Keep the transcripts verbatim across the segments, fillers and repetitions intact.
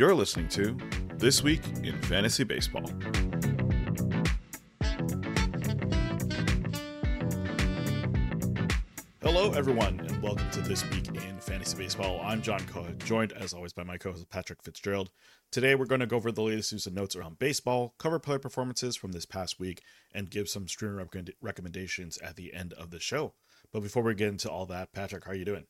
You're listening to This Week in Fantasy Baseball. Hello, everyone, and welcome to This Week in Fantasy Baseball. I'm John Cohen, joined as always by my co-host Patrick Fitzgerald. Today, we're going to go over the latest news and notes around baseball, cover player performances from this past week, and give some streamer recommend- recommendations at the end of the show. But before we get into all that, Patrick, how are you doing?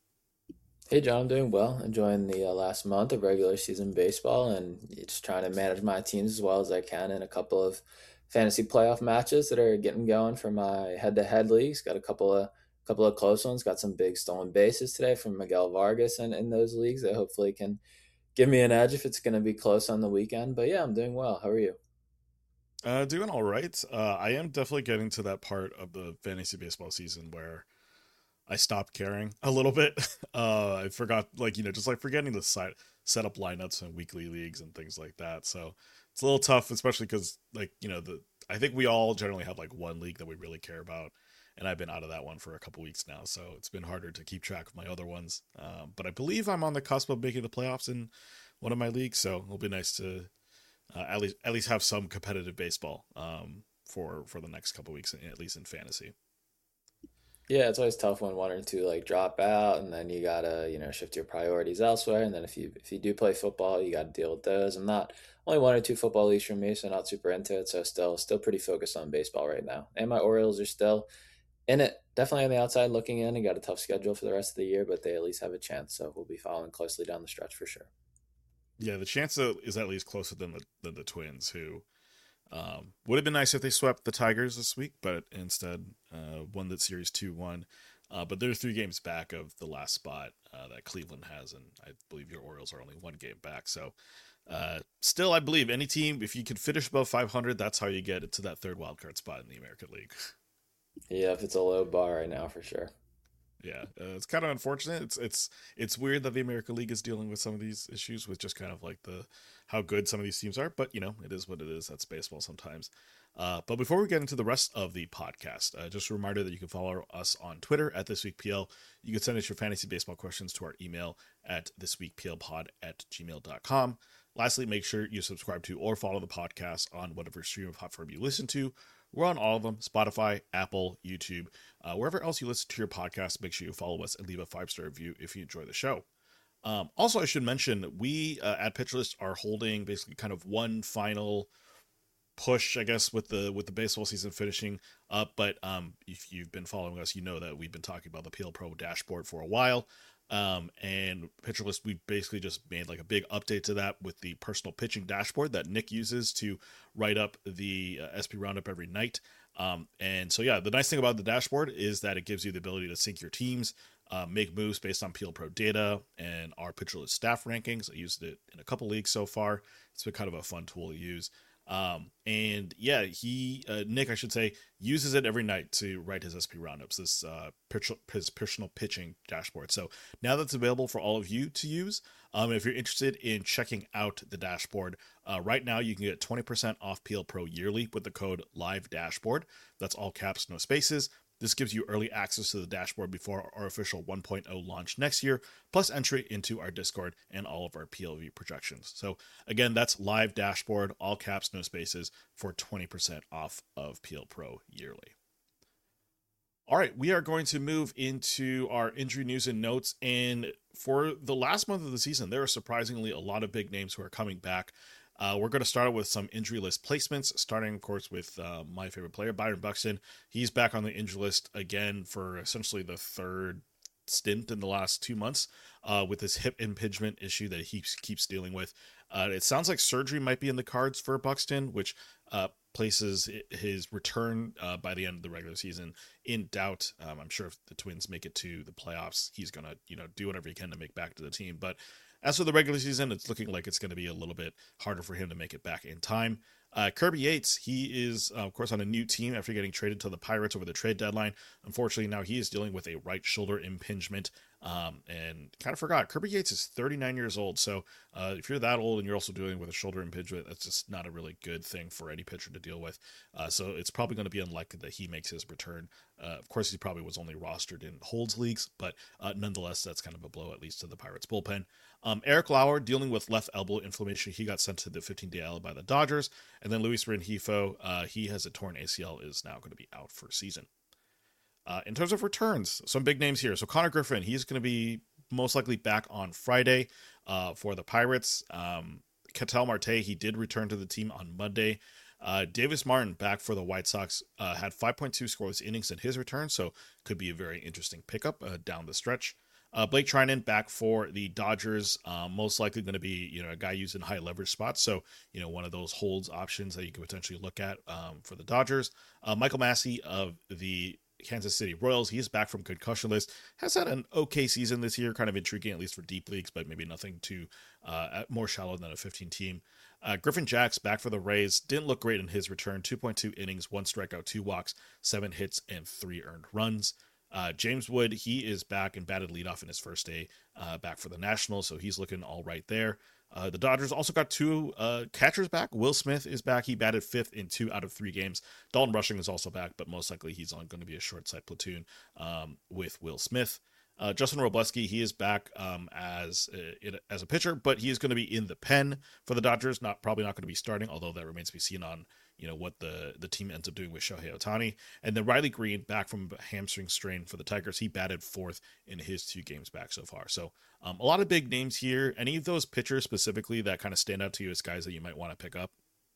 Hey John, I'm doing well. Enjoying the uh, last month of regular season baseball and just trying to manage my teams as well as I can in a couple of fantasy playoff matches that are getting going for my head-to-head leagues. Got a couple of couple of close ones. Got some big stolen bases today from Miguel Vargas and in those leagues that hopefully can give me an edge if it's going to be close on the weekend. But yeah, I'm doing well. How are you? Uh, doing all right. Uh, I am definitely getting to that part of the fantasy baseball season where I stopped caring a little bit. Uh, I forgot, like, you know, just like forgetting the site, set up lineups and weekly leagues and things like that. So it's a little tough, especially because, like, you know, the I think we all generally have like one league that we really care about. And I've been out of that one for a couple weeks now. So it's been harder to keep track of my other ones. Um, but I believe I'm on the cusp of making the playoffs in one of my leagues. So it'll be nice to uh, at least at least have some competitive baseball um, for, for the next couple weeks, at least in fantasy. Yeah, it's always tough when one or two like drop out, and then you gotta you know shift your priorities elsewhere. And then if you if you do play football, you got to deal with those. I'm not only one or two football leagues from me, so not super into it. So still still pretty focused on baseball right now. And my Orioles are still in it, definitely on the outside looking in. And got a tough schedule for the rest of the year, but they at least have a chance. So we'll be following closely down the stretch for sure. Yeah, the chance is at least closer than the than the Twins, who um, would have been nice if they swept the Tigers this week, but instead uh, won that series two one. Uh, but they're three games back of the last spot uh, that Cleveland has, and I believe your Orioles are only one game back. So uh, still, I believe any team, if you can finish above five hundred, that's how you get to that third wildcard spot in the American League. Yeah, if it's a low bar right now for sure. Yeah, uh, it's kind of unfortunate. It's it's it's weird that the American League is dealing with some of these issues with just kind of like the how good some of these teams are. But you know, it is what it is. That's baseball sometimes. Uh, but before we get into the rest of the podcast, uh, just a reminder that you can follow us on Twitter at ThisWeekPL. You can send us your fantasy baseball questions to our email at thisweekplpod at gmail dot com. Lastly, make sure you subscribe to or follow the podcast on whatever streaming platform you listen to. We're on all of them: Spotify, Apple, YouTube, uh, wherever else you listen to your podcast. Make sure you follow us and leave a five-star review if you enjoy the show. Um, also, I should mention, we uh, at PitchList are holding basically kind of one final push, I guess, with the with the baseball season finishing up. But um, if you've been following us, you know that we've been talking about the P L Pro dashboard for a while. Um, and PitcherList, we basically just made like a big update to that with the personal pitching dashboard that Nick uses to write up the uh, S P Roundup every night. Um, and so, yeah, the nice thing about the dashboard is that it gives you the ability to sync your teams, uh, make moves based on P L Pro data and our PitcherList staff rankings. I used it in a couple leagues so far. It's been kind of a fun tool to use. Um, and yeah, he, uh, Nick, I should say, uses it every night to write his S P roundups, this, uh, his personal pitching dashboard. So now that's available for all of you to use. Um, if you're interested in checking out the dashboard, uh, right now you can get twenty percent off P L Pro yearly with the code live dashboard. That's all caps, no spaces. This gives you early access to the dashboard before our official one point oh launch next year, plus entry into our Discord and all of our P L V projections. So again, that's live dashboard, all caps, no spaces, for twenty percent off of P L Pro yearly. All right, we are going to move into our injury news and notes. And for the last month of the season, there are surprisingly a lot of big names who are coming back. Uh, we're going to start with some injury list placements, starting, of course, with uh, my favorite player, Byron Buxton. He's back on the injury list again for essentially the third stint in the last two months uh, with this hip impingement issue that he keeps dealing with. Uh, it sounds like surgery might be in the cards for Buxton, which uh, places his return uh, by the end of the regular season in doubt. Um, I'm sure if the Twins make it to the playoffs, he's going to, you know, do whatever he can to make back to the team. But as for the regular season, it's looking like it's going to be a little bit harder for him to make it back in time. Uh, Kirby Yates, he is, uh, of course, on a new team after getting traded to the Pirates over the trade deadline. Unfortunately, now he is dealing with a right shoulder impingement. Um, and kind of forgot Kirby Yates is thirty-nine years old. So uh, if you're that old and you're also dealing with a shoulder impingement, that's just not a really good thing for any pitcher to deal with. Uh, so it's probably going to be unlikely that he makes his return. Uh, of course, he probably was only rostered in holds leagues, but uh, nonetheless, that's kind of a blow, at least to the Pirates bullpen. Um, Eric Lauer dealing with left elbow inflammation. He got sent to the fifteen-day L by the Dodgers. And then Luis Rengifo, uh, he has a torn A C L, is now going to be out for season. Uh, in terms of returns, some big names here. So Connor Griffin, he's going to be most likely back on Friday uh, for the Pirates. Um, Ketel Marte, he did return to the team on Monday. Uh, Davis Martin back for the White Sox, uh, had five point two scoreless innings in his return, so could be a very interesting pickup uh, down the stretch. Uh, Blake Trinan back for the Dodgers, uh, most likely going to be, you know, a guy used in high leverage spots. So, you know, one of those holds options that you could potentially look at um, for the Dodgers. Uh, Michael Massey of the Kansas City Royals, he's back from concussion list, has had an okay season this year, kind of intriguing, at least for deep leagues, but maybe nothing too uh, more shallow than a fifteen team. Uh, Griffin Jacks back for the Rays, didn't look great in his return, two point two innings, one strikeout, two walks, seven hits, and three earned runs. Uh, James Wood, he is back and batted leadoff in his first day uh, back for the Nationals, so he's looking all right there. Uh, the Dodgers also got two uh, catchers back. Will Smith is back. He batted fifth in two out of three games. Dalton Rushing is also back, but most likely he's on going to be a short side platoon um, with Will Smith. Uh, Justin Robleski, he is back um, as a, as a pitcher, but he is going to be in the pen for the Dodgers. Not probably not going to be starting, although that remains to be seen on you know what the the team ends up doing with Shohei Ohtani. And then Riley Green back from a hamstring strain for the Tigers. He batted fourth in his two games back so far. So um, a lot of big names here. Any of those pitchers specifically that kind of stand out to you as guys that you might want to pick up?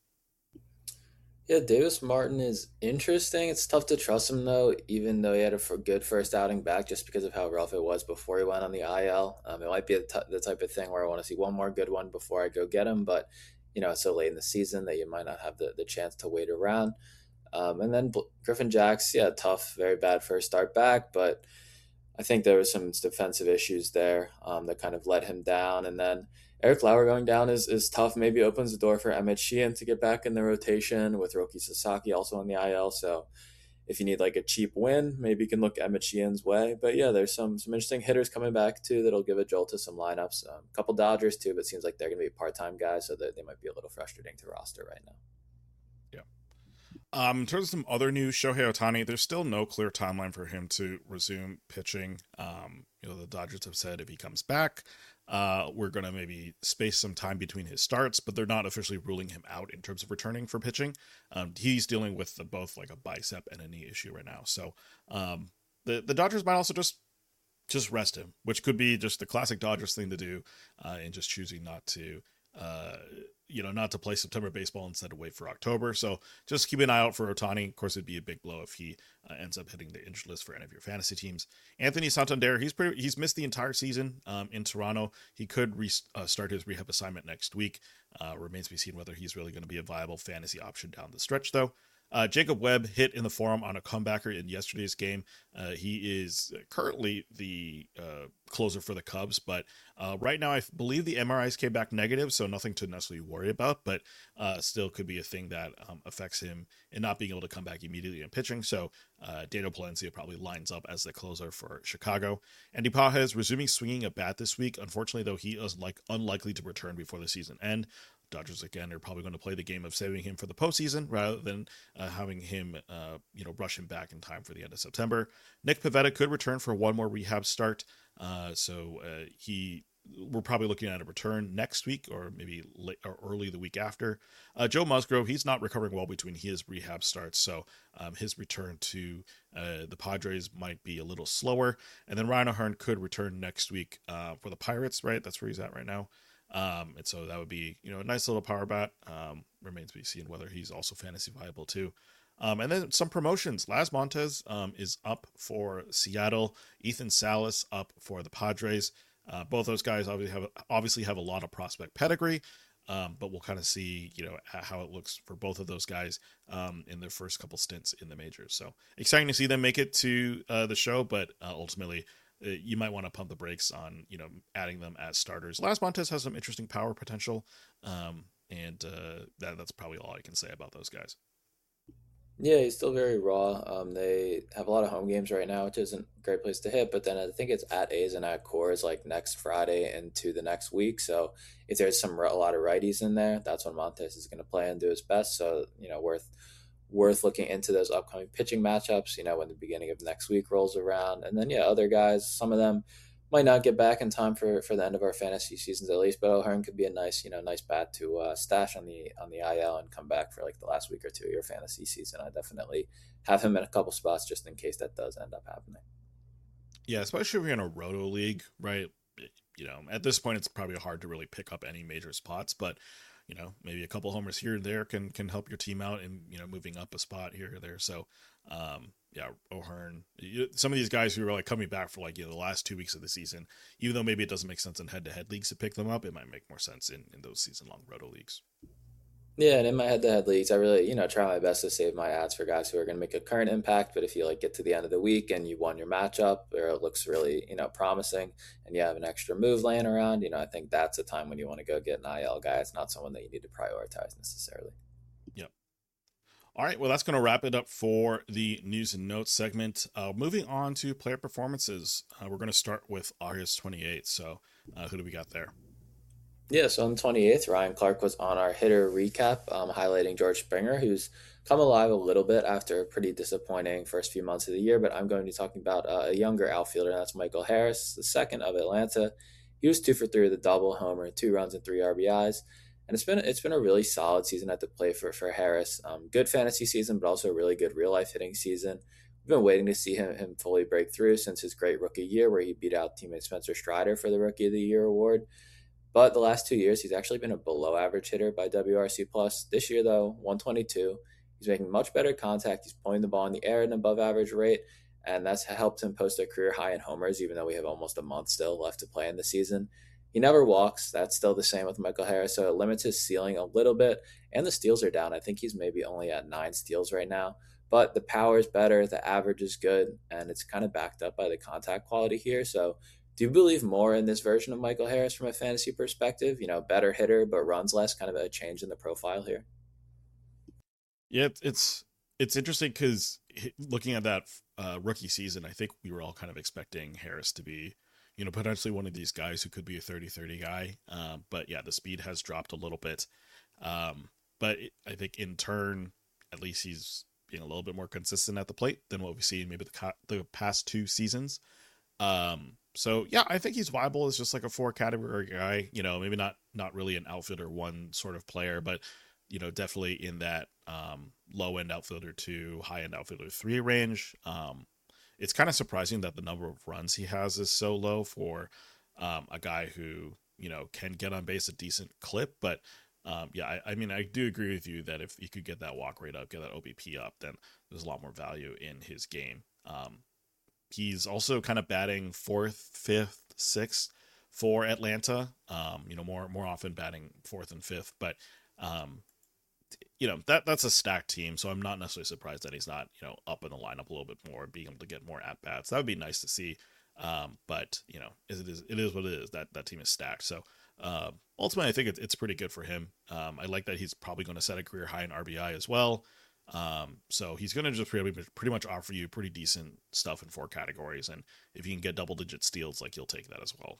Yeah, Davis Martin is interesting. It's tough to trust him though, even though he had a f- good first outing back, just because of how rough it was before he went on the I L. Um, it might be the, t- the type of thing where I want to see one more good one before I go get him, but you know, it's so late in the season that you might not have the, the chance to wait around. Um, and then Bl- Griffin Jacks, yeah, tough, very bad first start back, but I think there was some defensive issues there um, that kind of let him down. And then Eric Lauer going down is, is tough. Maybe opens the door for Emmett Sheehan to get back in the rotation with Roki Sasaki also on the I L. So if you need like a cheap win, maybe you can look Emmett Sheehan's way. But yeah, there's some some interesting hitters coming back too that'll give a jolt to some lineups. Um, a couple Dodgers too, but it seems like they're going to be part time guys, so that they might be a little frustrating to roster right now. Yeah. Um, in terms of some other news, Shohei Ohtani, there's still no clear timeline for him to resume pitching. Um, you know, the Dodgers have said if he comes back, uh, we're going to maybe space some time between his starts, but they're not officially ruling him out in terms of returning for pitching. Um, he's dealing with the, both like a bicep and a knee issue right now. So um, the, the Dodgers might also just just rest him, which could be just the classic Dodgers thing to do, uh, and just choosing not to, uh, you know, not to play September baseball instead of wait for October. So just keep an eye out for Ohtani. Of course, it'd be a big blow if he uh, ends up hitting the injured list for any of your fantasy teams. Anthony Santander, he's pretty, he's missed the entire season um, in Toronto. He could re- uh, start his rehab assignment next week. Uh, remains to be seen whether he's really going to be a viable fantasy option down the stretch, though. Uh, Jacob Webb hit in the forum on a comebacker in yesterday's game. Uh, he is currently the uh, closer for the Cubs, but uh, right now I believe the M R Is came back negative, so nothing to necessarily worry about, but uh, still could be a thing that um, affects him in not being able to come back immediately in pitching. So uh, Daniel Palencia probably lines up as the closer for Chicago. Andy Pages resuming swinging a bat this week. Unfortunately, though, he is like unlikely to return before the season end. Dodgers again are probably going to play the game of saving him for the postseason rather than uh, having him, uh, you know, rush him back in time for the end of September. Nick Pivetta could return for one more rehab start, uh, so uh, he we're probably looking at a return next week or maybe late or early the week after. Uh, Joe Musgrove, he's not recovering well between his rehab starts, so um, his return to uh, the Padres might be a little slower. And then Ryan O'Hearn could return next week uh, for the Pirates, right? That's where he's at right now. Um, and so that would be, you know, a nice little power bat. Um, remains to be seen whether he's also fantasy viable too. Um, and then some promotions. Laz Montes um, is up for Seattle. Ethan Salas up for the Padres. Uh, both those guys obviously have obviously have a lot of prospect pedigree, um, but we'll kind of see, you know, how it looks for both of those guys um, in their first couple stints in the majors. So exciting to see them make it to uh, the show, but uh, ultimately uh, you might want to pump the brakes on, you know, adding them as starters. Laz Montes has some interesting power potential, um, and uh, that, that's probably all I can say about those guys. Yeah, he's still very raw. Um, they have a lot of home games right now, which isn't a great place to hit. But then I think it's at A's and at Coors like next Friday into the next week. So if there's some a lot of righties in there, that's when Montes is going to play and do his best. So you know, worth worth looking into those upcoming pitching matchups. You know, when the beginning of next week rolls around, and then yeah, other guys, some of them might not get back in time for, for the end of our fantasy seasons at least. But O'Hearn could be a nice, you know, nice bat to uh, stash on the on the I L and come back for like the last week or two of your fantasy season. I definitely have him in a couple spots just in case that does end up happening. Yeah, especially if you're in a roto league, right? You know, at this point, it's probably hard to really pick up any major spots, but you know, maybe a couple homers here and there can can help your team out, and you know, moving up a spot here or there. So, um, yeah, O'Hearn, some of these guys who are like coming back for like you know the last two weeks of the season, even though maybe it doesn't make sense in head to head leagues to pick them up, it might make more sense in in those season long roto leagues. Yeah, and in my head-to-head leagues, I really, you know, try my best to save my ads for guys who are going to make a current impact. But if you like get to the end of the week and you won your matchup, or it looks really, you know, promising, and you have an extra move laying around, you know, I think that's a time when you want to go get an I L guy. It's not someone that you need to prioritize necessarily. Yep. All right, well, that's going to wrap it up for the news and notes segment. Uh, moving on to player performances, uh, we're going to start with August twenty-eighth. So, uh, who do we got there? Yeah, so on the twenty-eighth, Ryan Clark was on our hitter recap, um, highlighting George Springer, who's come alive a little bit after a pretty disappointing first few months of the year. But I'm going to be talking about uh, a younger outfielder, and that's Michael Harris, the second of Atlanta. He was two for three with a double homer, two runs and three R B Is. And it's been it's been a really solid season at the plate for for Harris. Um, good fantasy season, but also a really good real life hitting season. We've been waiting to see him, him fully break through since his great rookie year, where he beat out teammate Spencer Strider for the Rookie of the Year award. But the last two years, he's actually been a below average hitter by W R C plus. This year, though, one twenty-two. He's making much better contact. He's pulling the ball in the air at an above average rate, and that's helped him post a career high in homers, even though we have almost a month still left to play in the season. He never walks. That's still the same with Michael Harris, so it limits his ceiling a little bit. And the steals are down. I think he's maybe only at nine steals right now. But the power is better, the average is good, and it's kind of backed up by the contact quality here. So do you believe more in this version of Michael Harris from a fantasy perspective? You know, better hitter but runs less, kind of a change in the profile here. Yeah, it's it's interesting because looking at that uh, rookie season, I think we were all kind of expecting Harris to be, you know, potentially one of these guys who could be a thirty thirty guy. Um, but yeah, the speed has dropped a little bit. Um, but it, I think in turn, at least he's being a little bit more consistent at the plate than what we've seen maybe the the past two seasons. Um, so yeah, I think he's viable as just like a four category guy. You know, maybe not not really an outfielder one sort of player, but you know, definitely in that um, low end outfielder two, high end outfielder three range. Um, it's kind of surprising that the number of runs he has is so low for um, a guy who you know can get on base a decent clip. But um, yeah, I, I mean, I do agree with you that if he could get that walk rate up, get that O B P up, then there's a lot more value in his game. Um, He's also kind of batting fourth, fifth, sixth for Atlanta. Um, you know, more more often batting fourth and fifth, but um, you know that that's a stacked team, so I'm not necessarily surprised that he's not you know up in the lineup a little bit more, being able to get more at bats. That would be nice to see. Um, but you know, it is it is what it is. That that team is stacked. So uh, ultimately, I think it, it's pretty good for him. Um, I like that he's probably going to set a career high in R B I as well. Um, so he's going to just pretty, pretty much offer you pretty decent stuff in four categories. And if you can get double digit steals, like you'll take that as well.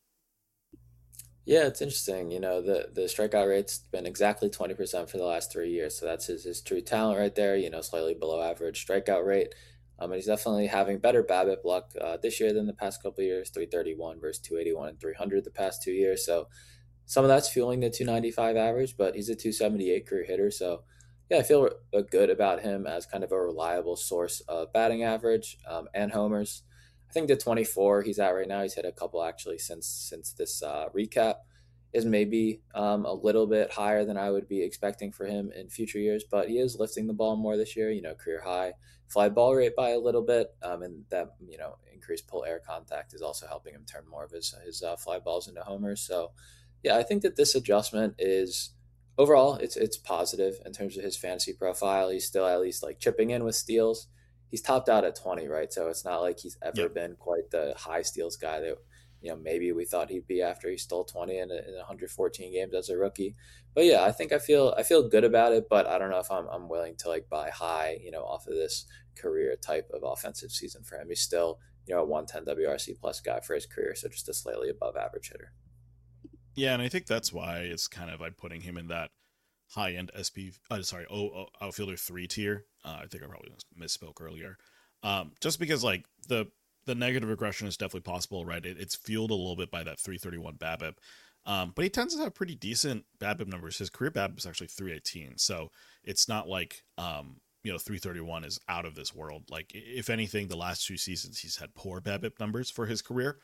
Yeah, it's interesting. You know, the the strikeout rate's been exactly twenty percent for the last three years. So that's his, his true talent right there, you know, slightly below average strikeout rate. Um, and he's definitely having better BABIP luck uh, this year than the past couple of years, three thirty-one versus two eighty-one and three hundred the past two years. So some of that's fueling the two ninety-five average, but he's a two seventy-eight career hitter. So yeah, I feel good about him as kind of a reliable source of batting average um, and homers. I think the twenty-four he's at right now, he's hit a couple actually since since this uh, recap, is maybe um, a little bit higher than I would be expecting for him in future years. But he is lifting the ball more this year. You know, career high fly ball rate by a little bit, um, and that you know increased pull air contact is also helping him turn more of his his uh, fly balls into homers. So yeah, I think that this adjustment is overall it's it's positive in terms of his fantasy profile. He's still at least like chipping in with steals. He's topped out at twenty, right? So it's not like he's ever Yep. been quite the high steals guy that you know, maybe we thought he'd be after he stole twenty in, in one hundred fourteen games as a rookie. But yeah, I think I feel I feel good about it, but I don't know if I'm I'm willing to like buy high, you know, off of this career type of offensive season for him. He's still, you know, a one ten W R C plus guy for his career, so just a slightly above average hitter. Yeah, and I think that's why it's kind of like putting him in that high end S P. Uh, sorry, oh, oh, outfielder three tier. Uh, I think I probably misspoke earlier. Um, just because like the the negative regression is definitely possible, right? It, it's fueled a little bit by that three thirty-one BABIP. Um, but he tends to have pretty decent BABIP numbers. His career BABIP is actually three eighteen, so it's not like um, you know three thirty-one is out of this world. Like if anything, the last two seasons he's had poor BABIP numbers for his career,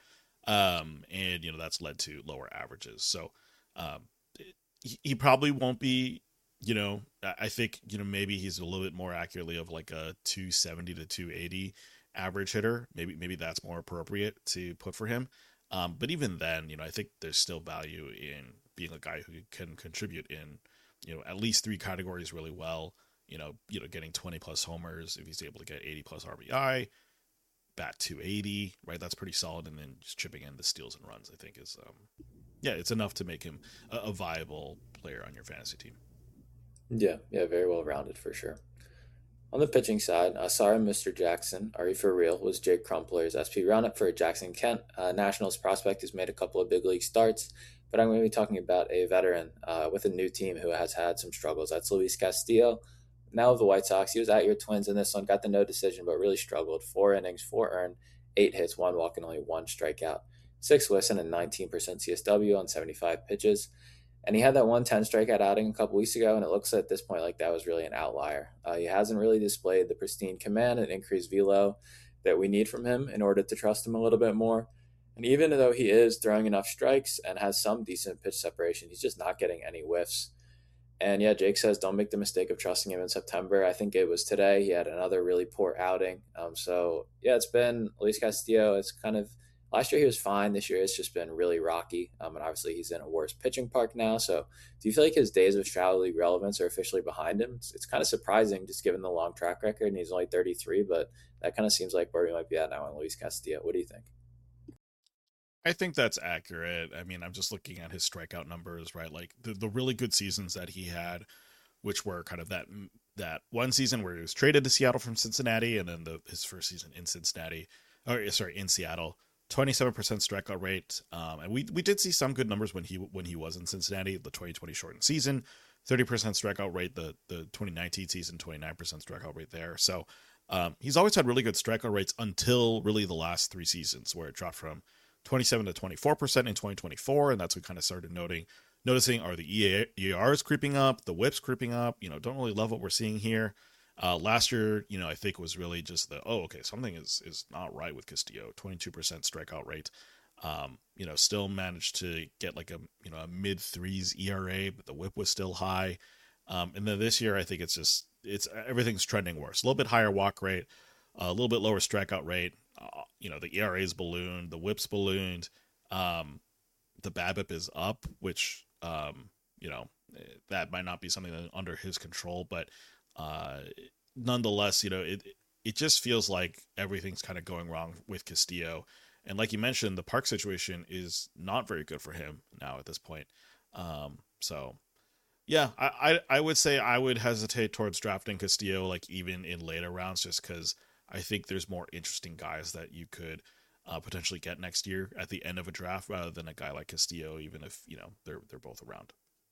um, and you know that's led to lower averages. So um, he, he probably won't be. You know, I think you know maybe he's a little bit more accurately of like a two seventy to two eighty average hitter. Maybe maybe that's more appropriate to put for him. Um, but even then, you know, I think there's still value in being a guy who can contribute in, you know, at least three categories really well. You know, you know, getting twenty plus homers if he's able to get eighty plus R B I, bat two eighty, right? That's pretty solid. And then just chipping in the steals and runs, I think is, um, yeah, it's enough to make him a, a viable player on your fantasy team. Yeah, yeah, very well rounded for sure. On the pitching side, uh, sorry, mister Jackson, are you for real? Was Jake Crumpler's S P roundup for Jackson Kent, uh, Nationals prospect who's made a couple of big league starts. But I'm going to be talking about a veteran uh, with a new team who has had some struggles. That's Luis Castillo. Now with the White Sox, he was at your Twins in this one, got the no decision, but really struggled. Four innings, four earned, eight hits, one walk, and only one strikeout. Six listen and nineteen percent C S W on seventy-five pitches. And he had that one ten strikeout outing a couple weeks ago, and it looks at this point like that was really an outlier. Uh, he hasn't really displayed the pristine command and increased velo that we need from him in order to trust him a little bit more. And even though he is throwing enough strikes and has some decent pitch separation, he's just not getting any whiffs. And yeah, Jake says don't make the mistake of trusting him in September. I think it was today. He had another really poor outing. Um, so yeah, it's been Luis Castillo. It's kind of last year he was fine. This year it's just been really rocky. Um, and obviously he's in a worse pitching park now. So do you feel like his days of Shadow League relevance are officially behind him? It's, it's kind of surprising just given the long track record, and he's only thirty-three, but that kind of seems like where we might be at now on Luis Castillo. What do you think? I think that's accurate. I mean, I'm just looking at his strikeout numbers, right? Like the, the really good seasons that he had, which were kind of that that one season where he was traded to Seattle from Cincinnati, and then the his first season in Cincinnati, or sorry, in Seattle, twenty-seven percent strikeout rate. Um, and we we did see some good numbers when he when he was in Cincinnati, the twenty twenty shortened season, thirty percent strikeout rate, the the twenty nineteen season, twenty-nine percent strikeout rate there. So um, he's always had really good strikeout rates until really the last three seasons, where it dropped from twenty-seven to twenty-four percent in twenty twenty-four, and that's what we kind of started noting noticing are the E A Rs creeping up, the whips creeping up. You know, don't really love what we're seeing here. Uh, last year, you know, I think was really just the oh, okay, something is is not right with Castillo. twenty-two percent strikeout rate. Um, you know, still managed to get like a you know a mid threes E R A, but the whip was still high. Um, and then this year, I think it's just it's everything's trending worse. A little bit higher walk rate, a little bit lower strikeout rate. Uh, you know, the E R A is ballooned, the whip's ballooned, um, the BABIP is up, which um, you know that might not be something that under his control, but uh, nonetheless, you know, it it just feels like everything's kind of going wrong with Castillo, and like you mentioned, the park situation is not very good for him now at this point. Um, so yeah, I, I I would say I would hesitate towards drafting Castillo, like even in later rounds, just because I think there's more interesting guys that you could uh, potentially get next year at the end of a draft rather than a guy like Castillo, even if you know they're they're both around.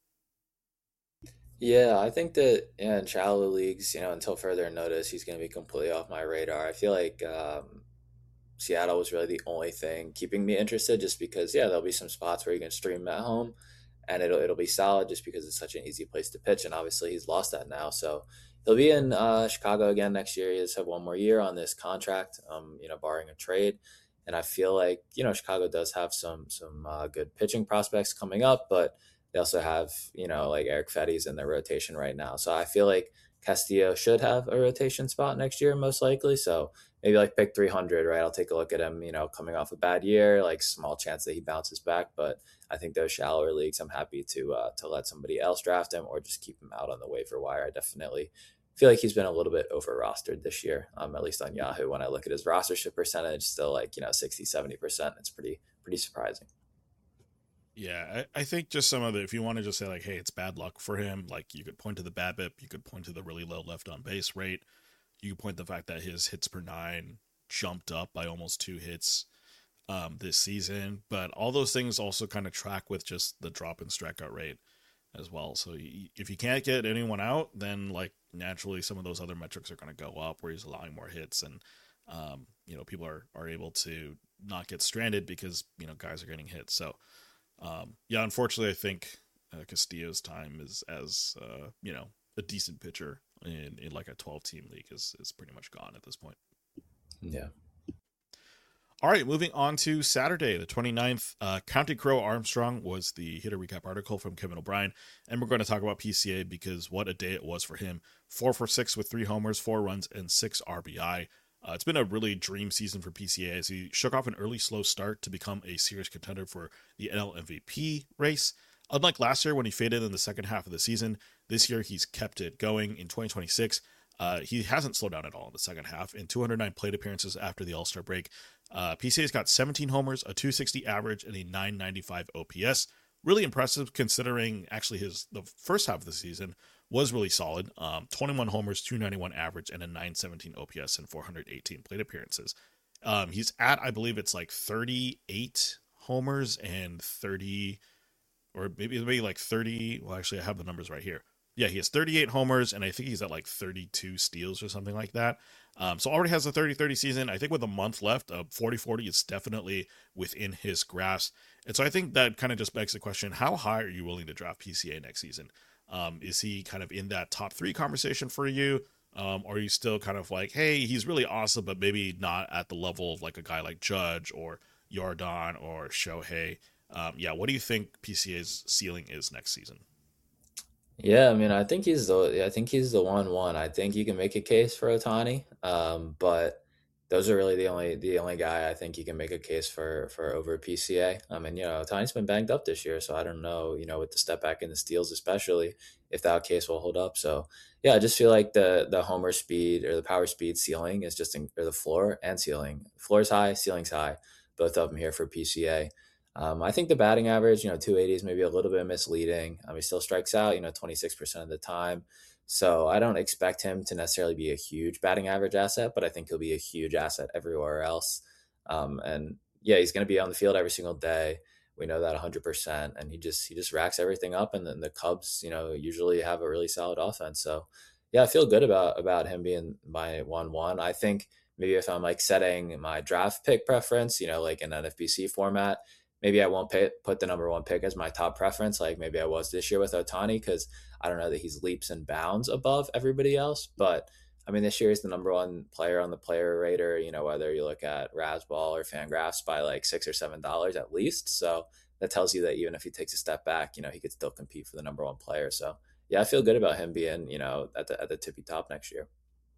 Yeah, I think that yeah, in shallow leagues, you know, until further notice, he's going to be completely off my radar. I feel like um, Seattle was really the only thing keeping me interested, just because yeah, there'll be some spots where you can stream at home, and it'll it'll be solid just because it's such an easy place to pitch, and obviously he's lost that now, so he'll be in uh, Chicago again next year. He has have one more year on this contract, um, you know, barring a trade. And I feel like you know Chicago does have some some uh, good pitching prospects coming up, but they also have you know like Eric Fetty's in their rotation right now. So I feel like Castillo should have a rotation spot next year, most likely. So maybe like pick three hundred, right? I'll take a look at him, you know, coming off a bad year, like small chance that he bounces back. But I think those shallower leagues, I'm happy to uh, to let somebody else draft him or just keep him out on the waiver wire. I definitely feel like he's been a little bit over rostered this year, um, at least on Yahoo. When I look at his rostership percentage, still like, you know, sixty, seventy percent. It's pretty, pretty surprising. Yeah, I, I think just some of the, if you want to just say like, hey, it's bad luck for him, like you could point to the BABIP, you could point to the really low left on base rate, you could point to the fact that his hits per nine jumped up by almost two hits um, this season. But all those things also kind of track with just the drop in strikeout rate as well. So if you can't get anyone out, then like naturally some of those other metrics are going to go up where he's allowing more hits and um, you know people are are able to not get stranded because you know guys are getting hit. So um, yeah, unfortunately, I think uh, Castillo's time is as uh, you know a decent pitcher in, in like a twelve team league is is pretty much gone at this point. Yeah. All right, moving on to Saturday, the twenty-ninth. Uh, County Crow Armstrong was the hitter recap article from Kevin O'Brien. And we're going to talk about P C A because what a day it was for him. Four for six with three homers, four runs, and six R B I. Uh, it's been a really dream season for P C A as he shook off an early slow start to become a serious contender for the N L M V P race. Unlike last year when he faded in the second half of the season, this year he's kept it going in twenty twenty-six. Uh, he hasn't slowed down at all in the second half. In two hundred nine plate appearances after the All-Star break, uh, P C A's got seventeen homers, a two sixty average, and a nine ninety-five O P S. Really impressive considering actually his the first half of the season was really solid. Um, twenty-one homers, two ninety-one average, and a nine seventeen O P S in four hundred eighteen plate appearances. Um, he's at, I believe it's like thirty-eight homers and thirty, or maybe maybe like thirty. Well, actually, I have the numbers right here. Yeah, he has thirty-eight homers, and I think he's at like thirty-two steals or something like that. Um, so already has a thirty thirty season. I think with a month left, uh, forty forty is definitely within his grasp. And so I think that kind of just begs the question, how high are you willing to draft P C A next season? Um, is he kind of in that top three conversation for you? Um, or are you still kind of like, hey, he's really awesome, but maybe not at the level of like a guy like Judge or Yordan or Shohei? Um, yeah, what do you think P C A's ceiling is next season? Yeah, I mean, I think he's the I think he's the one one. I think you can make a case for Otani, um, but those are really the only the only guy I think you can make a case for for over P C A. I mean, you know, Otani's been banged up this year, so I don't know, you know, with the step back in the steals especially, if that case will hold up. So yeah, I just feel like the the homer speed or the power speed ceiling is just in, or the floor and ceiling. Floor's high, ceiling's high, both of them here for P C A. Um, I think the batting average, you know, two eighty is maybe a little bit misleading. Um, he still strikes out, you know, twenty-six percent of the time. So I don't expect him to necessarily be a huge batting average asset, but I think he'll be a huge asset everywhere else. Um, and yeah, he's going to be on the field every single day. We know that one hundred percent. And he just he just racks everything up. And then the Cubs, you know, usually have a really solid offense. So yeah, I feel good about about him being my one one. I think maybe if I'm like setting my draft pick preference, you know, like in an N F B C format, maybe I won't pay, put the number one pick as my top preference, like maybe I was this year with Otani, because I don't know that he's leaps and bounds above everybody else. But I mean, this year is the number one player on the player rater, you know, whether you look at Razzball or Fangraphs by like six or seven dollars at least. So that tells you that even if he takes a step back, you know, he could still compete for the number one player. So yeah, I feel good about him being, you know, at the at the tippy top next year.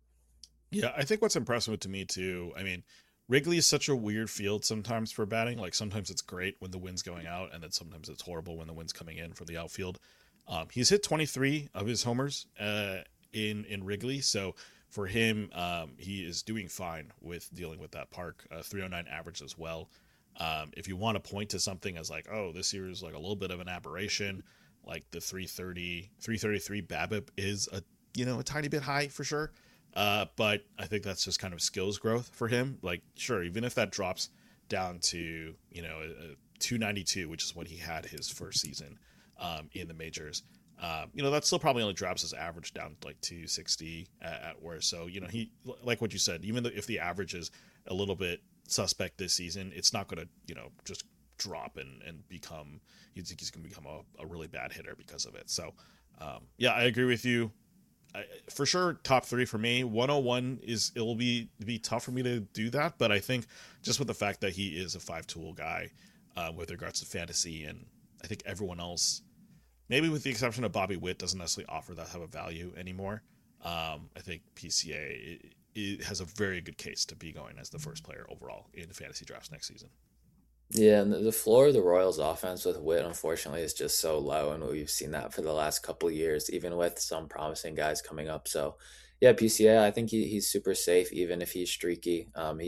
Yeah, I think what's impressive to me too, I mean, Wrigley is such a weird field sometimes for batting. Like sometimes it's great when the wind's going out, and then sometimes it's horrible when the wind's coming in from the outfield. Um, he's hit twenty-three of his homers uh, in in Wrigley, so for him, um, he is doing fine with dealing with that park. Uh, three oh nine average as well. Um, if you want to point to something as like, oh, this year is like a little bit of an aberration, like the three thirty, three thirty-three BABIP is a you know a tiny bit high for sure. Uh, but I think that's just kind of skills growth for him. Like, sure, even if that drops down to, you know, a, a two ninety-two, which is what he had his first season um, in the majors, um, you know, that still probably only drops his average down to like two sixty at, at worst. So, you know, he, like what you said, even if the average is a little bit suspect this season, it's not going to, you know, just drop and, and become, he's, he's going to become a, a really bad hitter because of it. So, um, yeah, I agree with you. I, for sure, top three for me. one oh one is it will be be tough for me to do that, but I think just with the fact that he is a five tool guy uh, with regards to fantasy, and I think everyone else, maybe with the exception of Bobby Witt, doesn't necessarily offer that type of value anymore. Um, I think P C A it, it has a very good case to be going as the first player overall in fantasy drafts next season. Yeah, and the the floor of the Royals offense with Witt, unfortunately, is just so low, and we've seen that for the last couple of years, even with some promising guys coming up. So, yeah, P C A, I think he, he's super safe, even if he's streaky. Um, he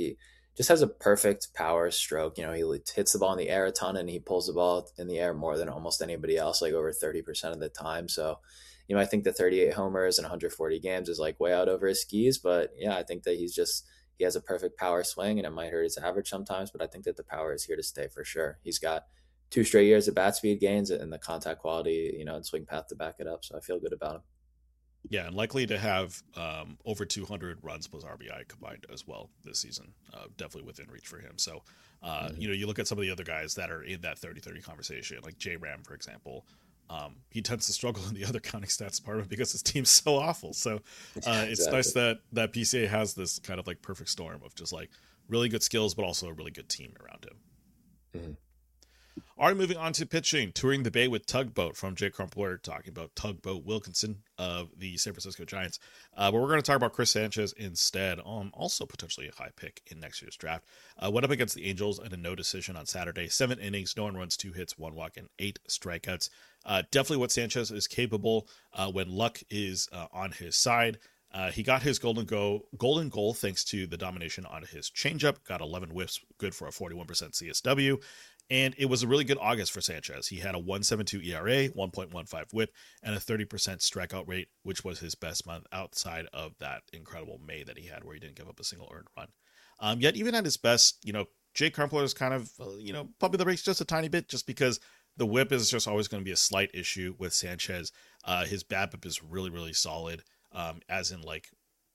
just has a perfect power stroke. You know, he hits the ball in the air a ton and he pulls the ball in the air more than almost anybody else, like over thirty percent of the time. So, you know, I think the thirty-eight homers and one hundred forty games is like way out over his skis. But yeah, I think that he's just, he has a perfect power swing and it might hurt his average sometimes, but I think that the power is here to stay for sure. He's got two straight years of bat speed gains and the contact quality, you know, and swing path to back it up. So I feel good about him. Yeah, and likely to have um, over two hundred runs plus R B I combined as well this season. Uh, definitely within reach for him. So, uh, Mm-hmm. you know, you look at some of the other guys that are in that thirty thirty conversation, like J Ram, for example. Um, he tends to struggle in the other counting stats part of it because his team's so awful. So uh, Yeah, it's nice exactly. that that P C A has this kind of like perfect storm of just like really good skills, but also a really good team around him. Mhm. All right, moving on to pitching. Touring the Bay with Tugboat from Jake Crumpler, talking about Tugboat Wilkinson of the San Francisco Giants. Uh, but we're going to talk about Chris Sanchez instead. Um, also potentially a high pick in next year's draft. Uh, went up against the Angels in a no decision on Saturday. Seven innings, no one runs, two hits, one walk, and eight strikeouts. Uh, definitely what Sanchez is capable uh, when luck is uh, on his side. Uh, he got his golden go golden goal thanks to the domination on his changeup. Got eleven whiffs, good for a forty-one percent C S W. And it was a really good August for Sanchez. He had a one point seven two E R A, one point one five whip, and a thirty percent strikeout rate, which was his best month outside of that incredible May that he had where he didn't give up a single earned run. Um, yet even at his best, you know, Jake Crumpler is kind of, uh, you know, probably the race just a tiny bit just because the whip is just always going to be a slight issue with Sanchez. Uh, his BABIP is really, really solid, um, as in like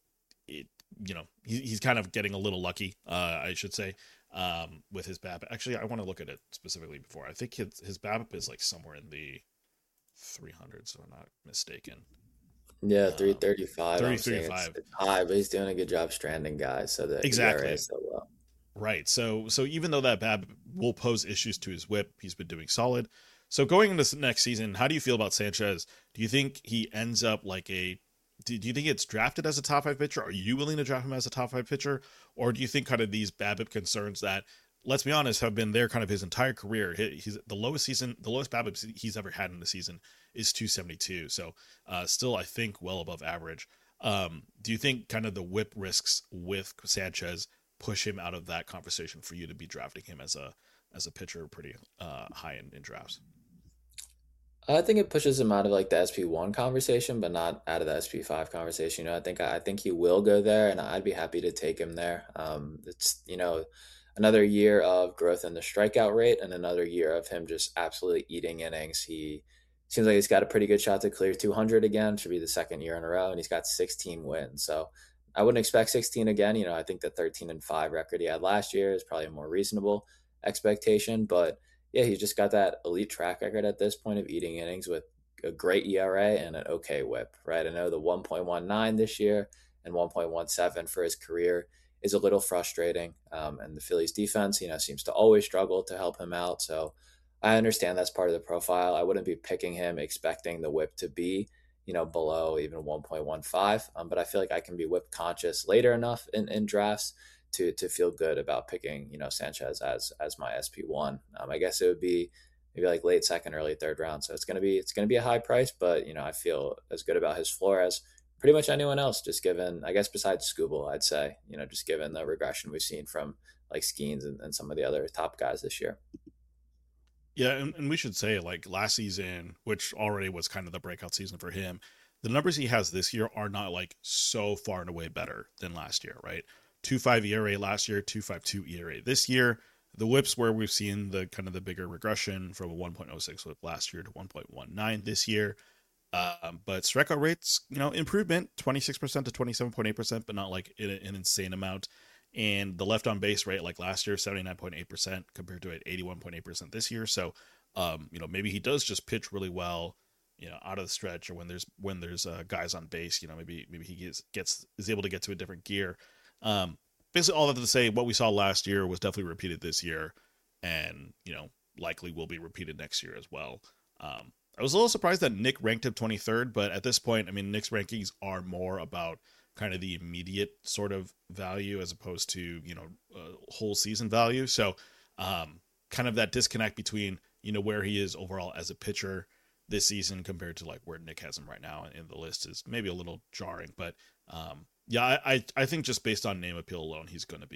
it, you know, he, he's kind of getting a little lucky, uh, I should say, um, with his BABIP. Actually, I want to look at it specifically before. I think his, his BABIP is like somewhere in the three hundreds, so I'm not mistaken. Yeah, Um, three thirty-five. I'm seeing it's, three thirty-five. it's high, but he's doing a good job stranding guys, so the E R A Exactly. is so low. Right. So so even though that BABIP will pose issues to his whip, he's been doing solid. So going into this next season, how do you feel about Sanchez? Do you think he ends up like a do, do you think it's drafted as a top five pitcher? Are you willing to draft him as a top five pitcher? Or do you think kind of these BABIP concerns that, let's be honest, have been there kind of his entire career? He, he's the lowest season, the lowest BABIP he's ever had in the season is two seventy-two. So uh, still, I think, well above average. Um, do you think kind of the whip risks with Sanchez push him out of that conversation for you to be drafting him as a as a pitcher pretty uh, high in, in drafts? I think it pushes him out of like the S P one conversation, but not out of the S P five conversation. You know, I think I think he will go there, and I'd be happy to take him there. Um, it's you know another year of growth in the strikeout rate, and another year of him just absolutely eating innings. He seems like he's got a pretty good shot to clear two hundred again. Should be the second year in a row, and he's got sixteen wins. So I wouldn't expect sixteen again. You know, I think the thirteen and five record he had last year is probably a more reasonable expectation, but yeah, he's just got that elite track record at this point of eating innings with a great E R A and an okay whip, right? I know the one point one nine this year and one point one seven for his career is a little frustrating. Um, and the Phillies defense, you know, seems to always struggle to help him out. So I understand that's part of the profile. I wouldn't be picking him expecting the whip to be, you know, below even one point one five. Um, but I feel like I can be whip conscious later enough in, in drafts to to feel good about picking, you know, Sanchez as as my S P one. Um, I guess it would be maybe like late second, early third round. So it's gonna be it's gonna be a high price, but you know, I feel as good about his floor as pretty much anyone else. Just given, I guess, besides Scooble, I'd say, you know, just given the regression we've seen from like Skeens and, and some of the other top guys this year. Yeah, and, and we should say like last season, which already was kind of the breakout season for him, the numbers he has this year are not like so far and away better than last year, right? two point five E R A last year, two point five two E R A this year. The whips where we've seen the kind of the bigger regression from a one point oh six whip last year to one point one nine this year. Um, but strikeout rates, you know, improvement twenty-six percent to twenty-seven point eight percent, but not like an, an insane amount. And the left on base rate, like last year, seventy-nine point eight percent compared to eighty-one point eight percent this year. So, um, you know, maybe he does just pitch really well, you know, out of the stretch or when there's when there's uh, guys on base, you know, maybe maybe he gets gets is able to get to a different gear. Um, basically, all that to say, what we saw last year was definitely repeated this year, and you know, likely will be repeated next year as well. Um, I was a little surprised that Nick ranked him twenty-third, but at this point, I mean, Nick's rankings are more about kind of the immediate sort of value as opposed to, you know, uh, whole season value. So, um, kind of that disconnect between, you know, where he is overall as a pitcher this season compared to like where Nick has him right now in the list is maybe a little jarring. But um, yeah, I, I think just based on name appeal alone, he's going to be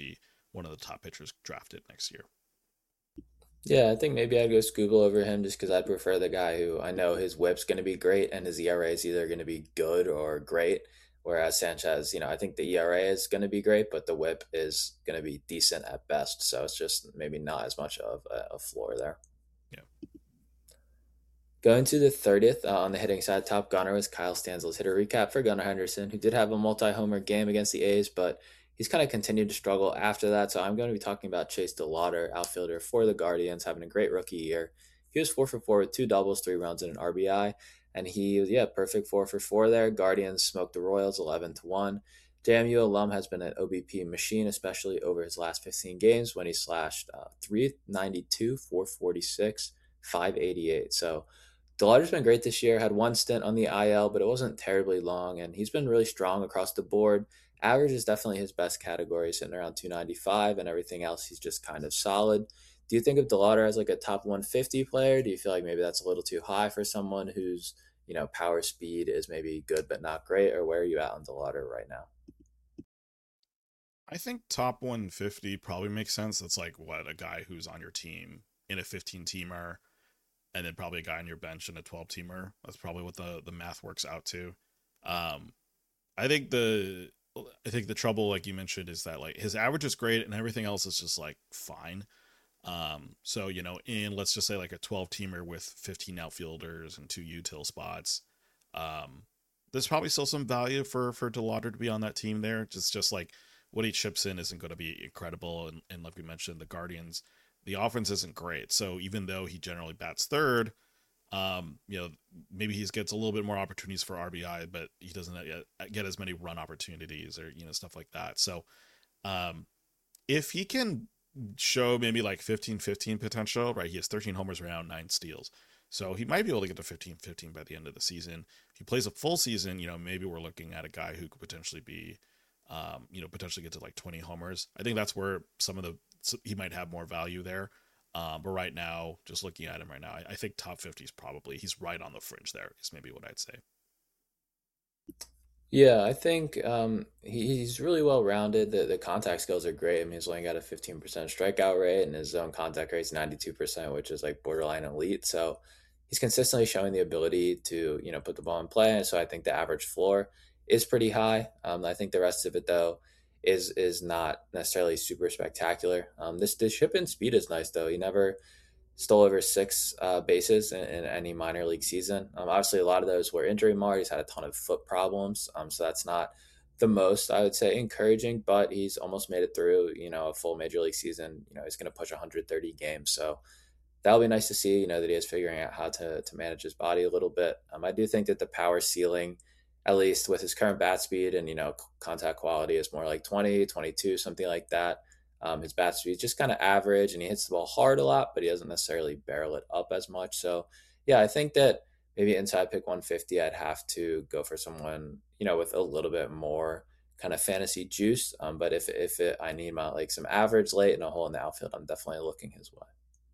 one of the top pitchers drafted next year. Yeah, I think maybe I'd go Scooble over him just because I'd prefer the guy who I know his whip's going to be great and his E R A is either going to be good or great. Whereas Sanchez, you know, I think the E R A is going to be great, but the whip is going to be decent at best. So it's just maybe not as much of a, a floor there. Yeah. Going to the thirtieth uh, on the hitting side, top gunner was Kyle Stanzel's hitter recap for Gunnar Henderson, who did have a multi-homer game against the A's, but he's kind of continued to struggle after that. So I'm going to be talking about Chase DeLauder, outfielder for the Guardians, having a great rookie year. He was four for four with two doubles, three runs, and an R B I, and he was yeah perfect four for four there. Guardians smoked the Royals eleven to one. J M U alum has been an O B P machine, especially over his last fifteen games when he slashed uh, three ninety-two, four forty-six, five eighty-eight. So DeLauder's been great this year, had one stint on the I L, but it wasn't terribly long, and he's been really strong across the board. Average is definitely his best category, sitting around two ninety-five, and everything else he's just kind of solid. Do you think of DeLauder as like a top one fifty player? Do you feel like maybe that's a little too high for someone whose, you know, power speed is maybe good but not great, or where are you at on DeLauder right now? I think top one fifty probably makes sense. That's like what a guy who's on your team in a fifteen teamer, and then probably a guy on your bench in a twelve teamer. That's probably what the the math works out to. Um, I think the I think the trouble, like you mentioned, is that like his average is great and everything else is just like fine. Um, so you know, in let's just say like a twelve teamer with fifteen outfielders and two util spots, um, there's probably still some value for for DeLauder to be on that team there. Just just like what he chips in isn't going to be incredible, and and like we mentioned, the Guardians, the offense isn't great. So even though he generally bats third, um, you know, maybe he gets a little bit more opportunities for R B I, but he doesn't get, get as many run opportunities or, you know, stuff like that. So, um, if he can show maybe like fifteen fifteen potential, right? He has thirteen homers around nine steals. So he might be able to get to fifteen fifteen by the end of the season. If he plays a full season, you know, maybe we're looking at a guy who could potentially be, um, you know, potentially get to like twenty homers. I think that's where some of the, he might have more value there. Um, but right now, just looking at him right now, I, I think top fifty is probably, he's right on the fringe there, is maybe what I'd say. Yeah, I think um, he, he's really well rounded. The the contact skills are great. I mean, he's only got a fifteen percent strikeout rate, and his zone contact rate is ninety-two percent, which is like borderline elite. So he's consistently showing the ability to, you know, put the ball in play. And so I think the average floor is pretty high. Um, I think the rest of it, though, is is not necessarily super spectacular. Um, this, this ship and speed is nice, though. He never stole over six uh, bases in, in any minor league season. Um, obviously, a lot of those were injury marred. He's had a ton of foot problems, um, so that's not the most I would say encouraging. But he's almost made it through, you know, a full major league season. You know, he's going to push one hundred thirty games, so that'll be nice to see. You know that he is figuring out how to to manage his body a little bit. Um, I do think that the power ceiling, at least with his current bat speed and you know contact quality, is more like twenty, twenty-two, something like that. Um, his bat speed is just kind of average, and he hits the ball hard a lot, but he doesn't necessarily barrel it up as much. So, yeah, I think that maybe inside pick one fifty, I'd have to go for someone you know with a little bit more kind of fantasy juice. Um, but if if it, I need my like some average late and a hole in the outfield, I'm definitely looking his way.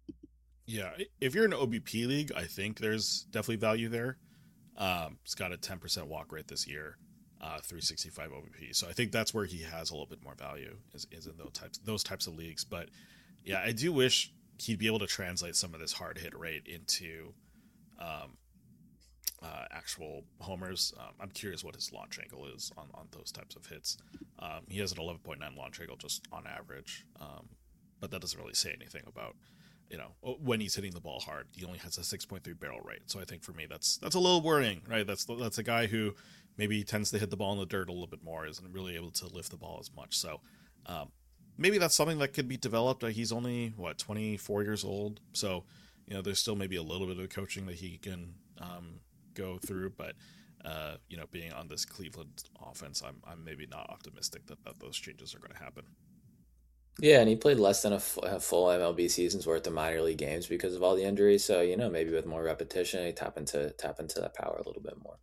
Yeah, if you're in an O B P league, I think there's definitely value there. Um, he's got a ten percent walk rate this year, uh, three sixty-five O B P. So I think that's where he has a little bit more value is, is in those types those types of leagues. But yeah, I do wish he'd be able to translate some of this hard hit rate into um, uh, actual homers. Um, I'm curious what his launch angle is on, on those types of hits. Um, he has an eleven point nine launch angle just on average, um, but that doesn't really say anything about you know when he's hitting the ball hard. He only has a six point three barrel rate, so I think for me that's that's a little worrying, right? That's that's a guy who maybe tends to hit the ball in the dirt a little bit more, isn't really able to lift the ball as much. So um, maybe that's something that could be developed. Uh, he's only what twenty-four years old, so you know there's still maybe a little bit of coaching that he can um, go through, but. Uh, you know, being on this Cleveland offense, I'm I'm maybe not optimistic that, that those changes are going to happen. Yeah, and he played less than a, f- a full M L B season's worth of minor league games because of all the injuries. So you know, maybe with more repetition, he tap into tap into that power a little bit more.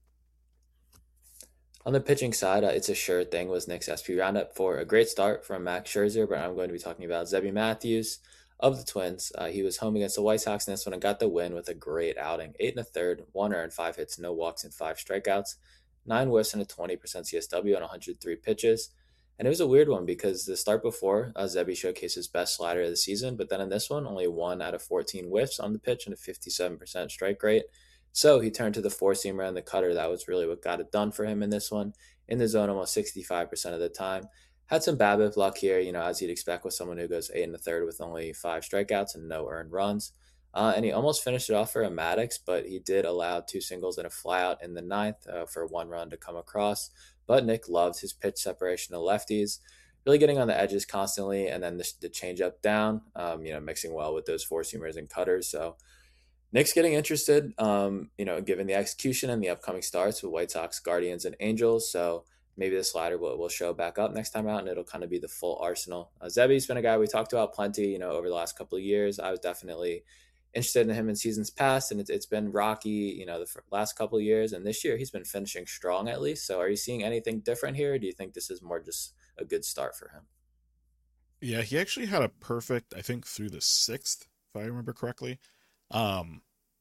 On the pitching side, uh, it's a sure thing was Nick's S P roundup for a great start from Max Scherzer, but I'm going to be talking about Zebby Matthews of the Twins. Uh, he was home against the White Sox in this one and got the win with a great outing. Eight and a third, one earned, five hits, no walks, and five strikeouts. Nine whiffs and a twenty percent C S W on one hundred three pitches. And it was a weird one because the start before, uh, Zebby showcased his best slider of the season, but then in this one, only one out of fourteen whiffs on the pitch and a fifty-seven percent strike rate. So he turned to the four seamer and the cutter. That was really what got it done for him in this one. In the zone almost sixty-five percent of the time. Had some BABIP luck here, you know, as you'd expect with someone who goes eight and a third with only five strikeouts and no earned runs. Uh, and he almost finished it off for a Maddox, but he did allow two singles and a flyout in the ninth uh, for one run to come across. But Nick loved his pitch separation to lefties, really getting on the edges constantly, and then the, the change up down, um, you know, mixing well with those four seamers and cutters. So Nick's getting interested, um, you know, given the execution and the upcoming starts with White Sox, Guardians, and Angels. So maybe the slider will, will show back up next time out, and it'll kind of be the full arsenal. Uh, Zebby's been a guy we talked about plenty, you know, over the last couple of years. I was definitely interested in him in seasons past, and it's, it's been rocky, you know, the last couple of years. And this year he's been finishing strong at least. So are you seeing anything different here? Or do you think this is more just a good start for him? Yeah, he actually had a perfect, I think, through the sixth, if I remember correctly. Um,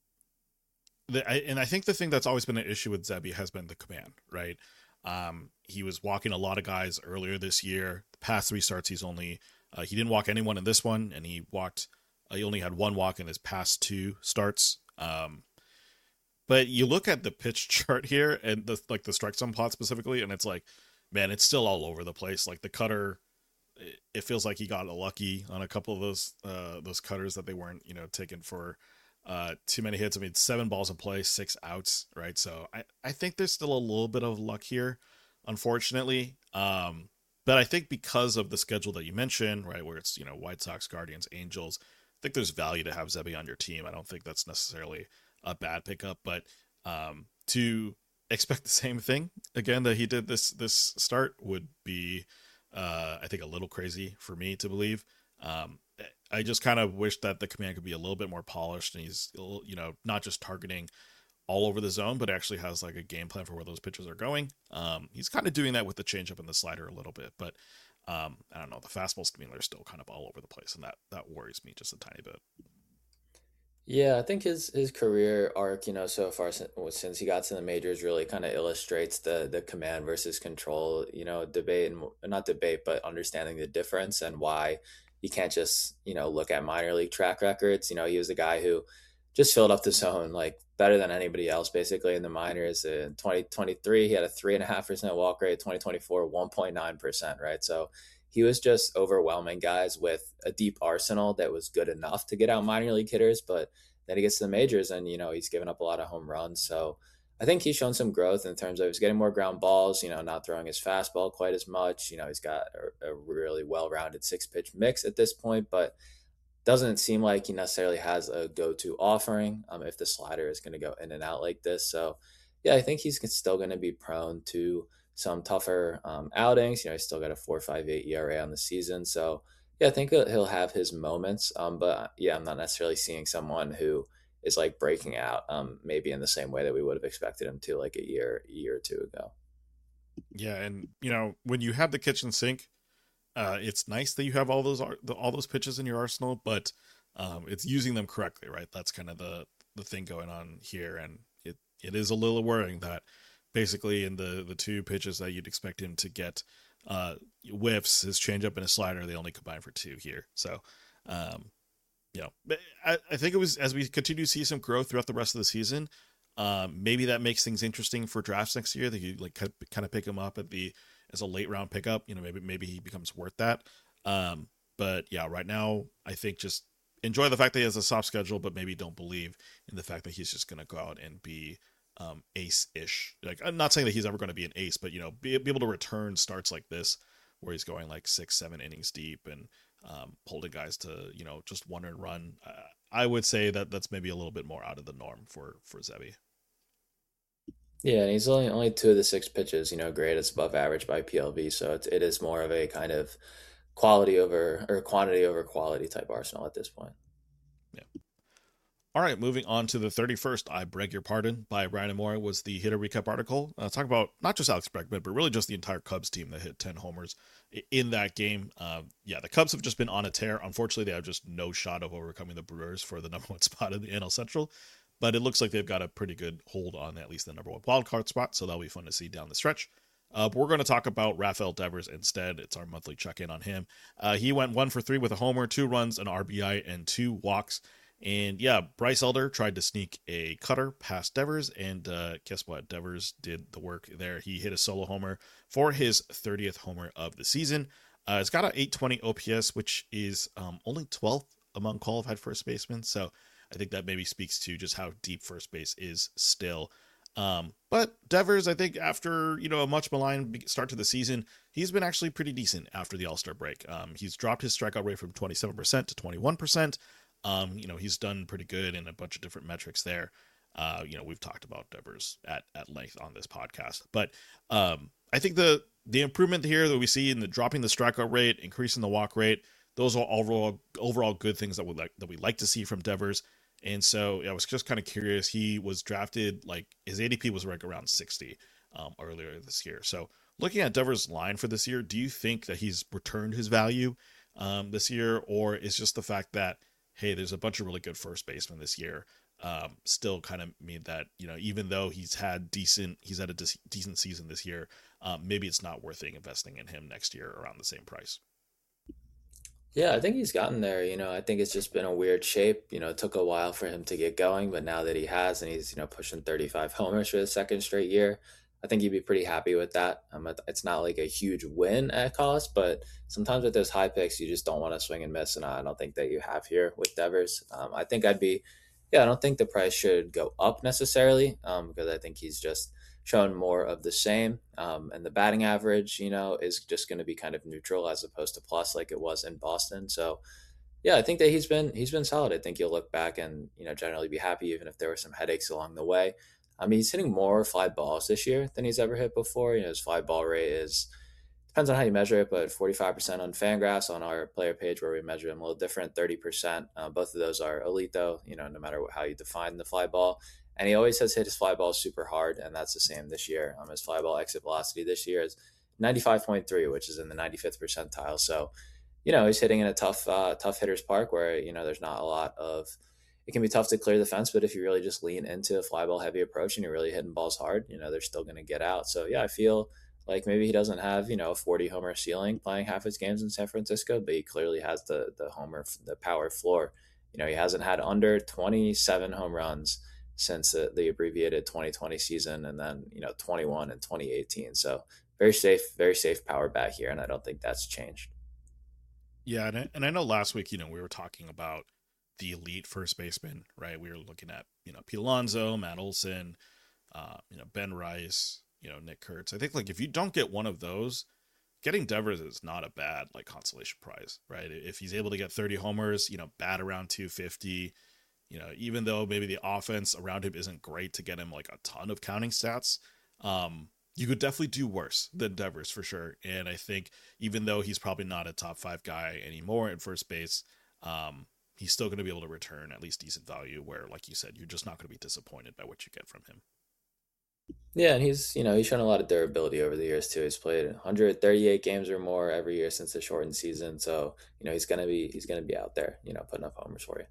the, I, and I think the thing that's always been an issue with Zebby has been the command, right? Um, he was walking a lot of guys earlier this year. The past three starts, he's only uh, he didn't walk anyone in this one, and he walked. Uh, he only had one walk in his past two starts. Um, but you look at the pitch chart here, and the like the strike zone plot specifically, and it's like, man, it's still all over the place. Like the cutter, it feels like he got lucky on a couple of those uh, those cutters that they weren't, you know, taken for uh, too many hits. I mean, seven balls in play, six outs, right? So I, I think there's still a little bit of luck here, unfortunately. Um, but I think because of the schedule that you mentioned, right, where it's, you know, White Sox, Guardians, Angels, I think there's value to have Zebby on your team. I don't think that's necessarily a bad pickup, but um, to expect the same thing again that he did this this start would be, uh, I think, a little crazy for me to believe. Um, I just kind of wish that the command could be a little bit more polished, and he's, you know, not just targeting all over the zone, but actually has like a game plan for where those pitches are going. Um, he's kind of doing that with the changeup and the slider a little bit, but um, I don't know. The fastball steamer is still kind of all over the place, and that that worries me just a tiny bit. Yeah, I think his his career arc, you know, so far since, since he got to the majors, really kind of illustrates the the command versus control, you know, debate and not debate, but understanding the difference and why you can't just, you know, look at minor league track records. You know, he was a guy who just filled up the zone like better than anybody else, basically in the minors. In twenty twenty-three, he had a three and a half percent walk rate. twenty twenty-four, one point nine percent, right? So he was just overwhelming guys with a deep arsenal that was good enough to get out minor league hitters. But then he gets to the majors and, you know, he's given up a lot of home runs. So I think he's shown some growth in terms of he's getting more ground balls, you know, not throwing his fastball quite as much. You know, he's got a, a really well rounded six pitch mix at this point, but doesn't seem like he necessarily has a go to offering um, if the slider is going to go in and out like this. So, yeah, I think he's still going to be prone to some tougher um, outings. You know, he's still got a four point five eight E R A on the season. So, yeah, I think he'll have his moments. Um, but yeah, I'm not necessarily seeing someone who is like breaking out, um, maybe in the same way that we would have expected him to like a year, a year or two ago. Yeah, and you know, when you have the kitchen sink, uh, it's nice that you have all those all those pitches in your arsenal, but um, it's using them correctly, right? That's kind of the the thing going on here, and it it is a little worrying that basically in the the two pitches that you'd expect him to get uh, whiffs, his changeup and his slider, they only combine for two here. So, um, you know, I, I think it was as we continue to see some growth throughout the rest of the season. Um, maybe that makes things interesting for drafts next year. That you like kind of pick him up at the as a late round pickup. You know, maybe maybe he becomes worth that. Um, but yeah, right now I think just enjoy the fact that he has a soft schedule, but maybe don't believe in the fact that he's just going to go out and be um, ace-ish. Like I'm not saying that he's ever going to be an ace, but you know, be, be able to return starts like this where he's going like six, seven innings deep and um, holding guys to, you know, just one and run. Uh, I would say that that's maybe a little bit more out of the norm for for Zebby. Yeah, and he's only only two of the six pitches, you know, graded above average by P L V. So it's, it is more of a kind of quality over or quantity over quality type arsenal at this point. Yeah. All right, moving on to the thirty-first, I Beg Your Pardon by Ryan Amora was the hitter recap article. Uh, talk about not just Alex Bregman, but really just the entire Cubs team that hit ten homers in that game. Uh, yeah, the Cubs have just been on a tear. Unfortunately, they have just no shot of overcoming the Brewers for the number one spot in the N L Central, but it looks like they've got a pretty good hold on at least the number one wild card spot, so that'll be fun to see down the stretch. Uh, but we're going to talk about Rafael Devers instead. It's our monthly check-in on him. Uh, he went one for three with a homer, two runs, an R B I, and two walks. And yeah, Bryce Elder tried to sneak a cutter past Devers, and uh, guess what? Devers did the work there. He hit a solo homer for his thirtieth homer of the season. Uh, it's got an eight twenty O P S, which is um, only twelfth among qualified first basemen. So I think that maybe speaks to just how deep first base is still. Um, but Devers, I think after, you know, a much maligned start to the season, he's been actually pretty decent after the All-Star break. Um, he's dropped his strikeout rate from twenty-seven percent to twenty-one percent. Um, you know, he's done pretty good in a bunch of different metrics there. Uh, you know, we've talked about Devers at, at length on this podcast, but, um, I think the, the improvement here that we see in the dropping the strikeout rate, increasing the walk rate, those are overall, overall good things that we like, that we like to see from Devers. And so I was just kind of curious. He was drafted, like his A D P was right around sixty, um, earlier this year. So looking at Devers' line for this year, do you think that he's returned his value, um, this year, or is just the fact that, hey, there's a bunch of really good first basemen this year, um, still kind of mean that, you know, even though he's had decent, he's had a de- decent season this year, um, maybe it's not worth it investing in him next year around the same price? Yeah, I think he's gotten there. You know, I think it's just been a weird shape. You know, it took a while for him to get going, but now that he has and he's, you know, pushing thirty-five homers for the second straight year, I think you'd be pretty happy with that. Um, it- it's not like a huge win at cost, but sometimes with those high picks, you just don't want to swing and miss. And I don't think that you have here with Devers. Um, I think I'd be, yeah, I don't think the price should go up necessarily, um, because I think he's just shown more of the same. Um, and the batting average, you know, is just going to be kind of neutral as opposed to plus like it was in Boston. So yeah, I think that he's been he's been solid. I think you'll look back and, you know, generally be happy even if there were some headaches along the way. I mean, he's hitting more fly balls this year than he's ever hit before. You know, his fly ball rate is, depends on how you measure it, but forty-five percent on Fangraphs. On our player page where we measure them a little different, thirty percent. Uh, both of those are elite though, you know, no matter what, how you define the fly ball. And he always has hit his fly ball super hard, and that's the same this year. Um, his fly ball exit velocity this year is ninety-five point three, which is in the ninety-fifth percentile. So, you know, he's hitting in a tough, uh, tough hitters park where, you know, there's not a lot of, it can be tough to clear the fence, but if you really just lean into a fly ball heavy approach and you're really hitting balls hard, you know, they're still going to get out. So yeah, I feel like maybe he doesn't have, you know, a forty homer ceiling playing half his games in San Francisco, but he clearly has the, the homer, the power floor. You know, he hasn't had under twenty-seven home runs since the, the abbreviated twenty twenty season, and then, you know, twenty-one and twenty eighteen. So very safe, very safe power back here. And I don't think that's changed. Yeah, and I, and I know last week, you know, we were talking about the elite first baseman, right? We were looking at, you know, Pete Alonso, Matt Olson, uh, you know, Ben Rice, you know, Nick Kurtz. I think like if you don't get one of those, getting Devers is not a bad like consolation prize, right? If he's able to get thirty homers, you know, bat around two fifty, you know, even though maybe the offense around him isn't great to get him like a ton of counting stats, um, you could definitely do worse than Devers for sure. And I think even though he's probably not a top five guy anymore at first base, um, he's still going to be able to return at least decent value where, like you said, you're just not going to be disappointed by what you get from him. Yeah, and he's, you know, he's shown a lot of durability over the years too. He's played one hundred thirty-eight games or more every year since the shortened season. So, you know, he's gonna be he's gonna be out there, you know, putting up homers for you.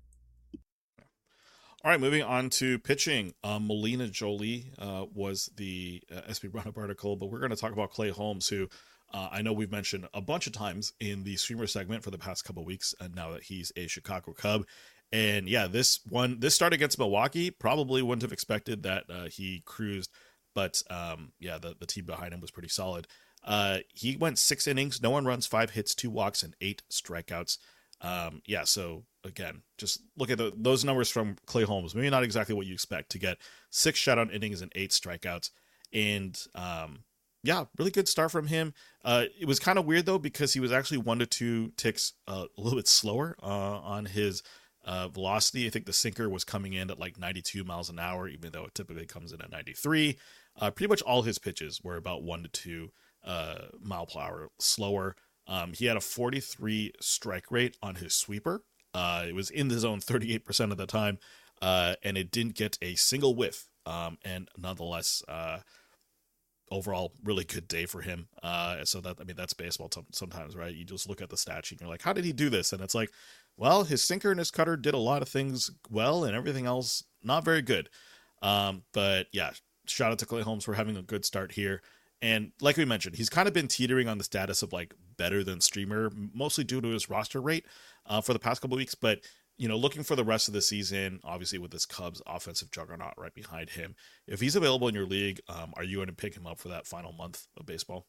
All right, moving on to pitching. Um, Molina Jolie uh, was the uh, S B Run-Up article, but we're going to talk about Clay Holmes, who uh, I know we've mentioned a bunch of times in the streamer segment for the past couple of weeks, and now that he's a Chicago Cub. And yeah, this one, this start against Milwaukee, probably wouldn't have expected that uh, he cruised, but um, yeah, the, the team behind him was pretty solid. Uh, he went six innings, no one runs, five hits, two walks, and eight strikeouts. Um, yeah, so again, just look at the, those numbers from Clay Holmes. Maybe not exactly what you expect to get six shutout innings and eight strikeouts. And um, yeah, really good start from him. Uh, it was kind of weird though, because he was actually one to two ticks uh, a little bit slower uh, on his uh, velocity. I think the sinker was coming in at like ninety-two miles an hour, even though it typically comes in at ninety-three. Uh, pretty much all his pitches were about one to two uh, mile per hour slower. Um, he had a forty-three strike rate on his sweeper. Uh, it was in the zone thirty-eight percent of the time, uh, and it didn't get a single whiff. Um, and nonetheless, uh, overall, really good day for him. Uh, so that, I mean, that's baseball t- sometimes, right? You just look at the stat sheet and you're like, how did he do this? And it's like, well, his sinker and his cutter did a lot of things well, and everything else not very good. Um, but yeah, shout out to Clay Holmes for having a good start here. And like we mentioned, he's kind of been teetering on the status of like better than streamer, mostly due to his roster rate uh, for the past couple of weeks. But you know, looking for the rest of the season, obviously with this Cubs offensive juggernaut right behind him, if he's available in your league, um, are you going to pick him up for that final month of baseball?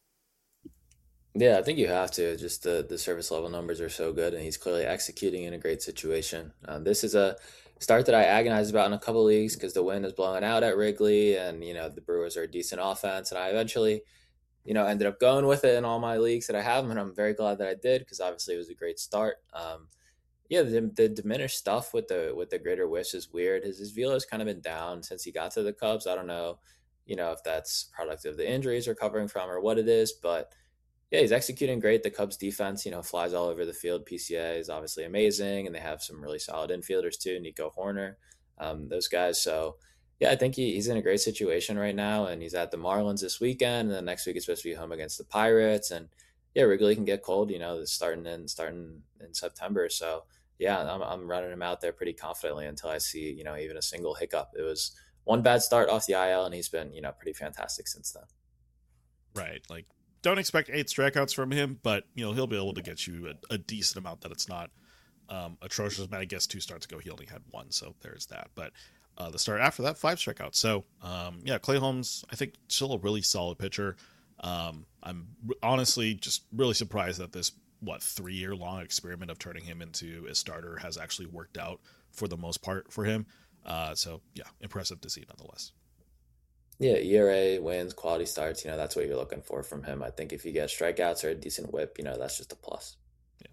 Yeah, I think you have to. Just the the service level numbers are so good, and he's clearly executing in a great situation. Um, this is a start that I agonized about in a couple leagues because the wind is blowing out at Wrigley, and you know the Brewers are a decent offense, and I eventually, you know, ended up going with it in all my leagues that I have, and I'm very glad that I did because obviously it was a great start. Um, yeah, the, the diminished stuff with the with the greater wish is weird. His his velo has kind of been down since he got to the Cubs. I don't know, you know, if that's product of the injuries recovering from or what it is, but yeah, he's executing great. The Cubs defense, you know, flies all over the field. P C A is obviously amazing, and they have some really solid infielders too. Nico Horner, um, those guys. So, yeah, I think he, he's in a great situation right now, and he's at the Marlins this weekend, and then next week he's supposed to be home against the Pirates, and yeah, Wrigley can get cold, you know, starting in starting in September. So, yeah, I'm I'm running him out there pretty confidently until I see, you know, even a single hiccup. It was one bad start off the I L, and he's been, you know, pretty fantastic since then. Right. Like, don't expect eight strikeouts from him, but you know he'll be able to get you a, a decent amount that it's not um, atrocious. I guess two starts ago he only had one, so there's that. But uh, the start after that, five strikeouts. So um, yeah, Clay Holmes, I think still a really solid pitcher. Um, I'm honestly just really surprised that this what three year long experiment of turning him into a starter has actually worked out for the most part for him. Uh, so yeah, impressive to see nonetheless. Yeah, E R A, wins, quality starts, you know, that's what you're looking for from him. I think if you get strikeouts or a decent whip, you know, that's just a plus. Yeah.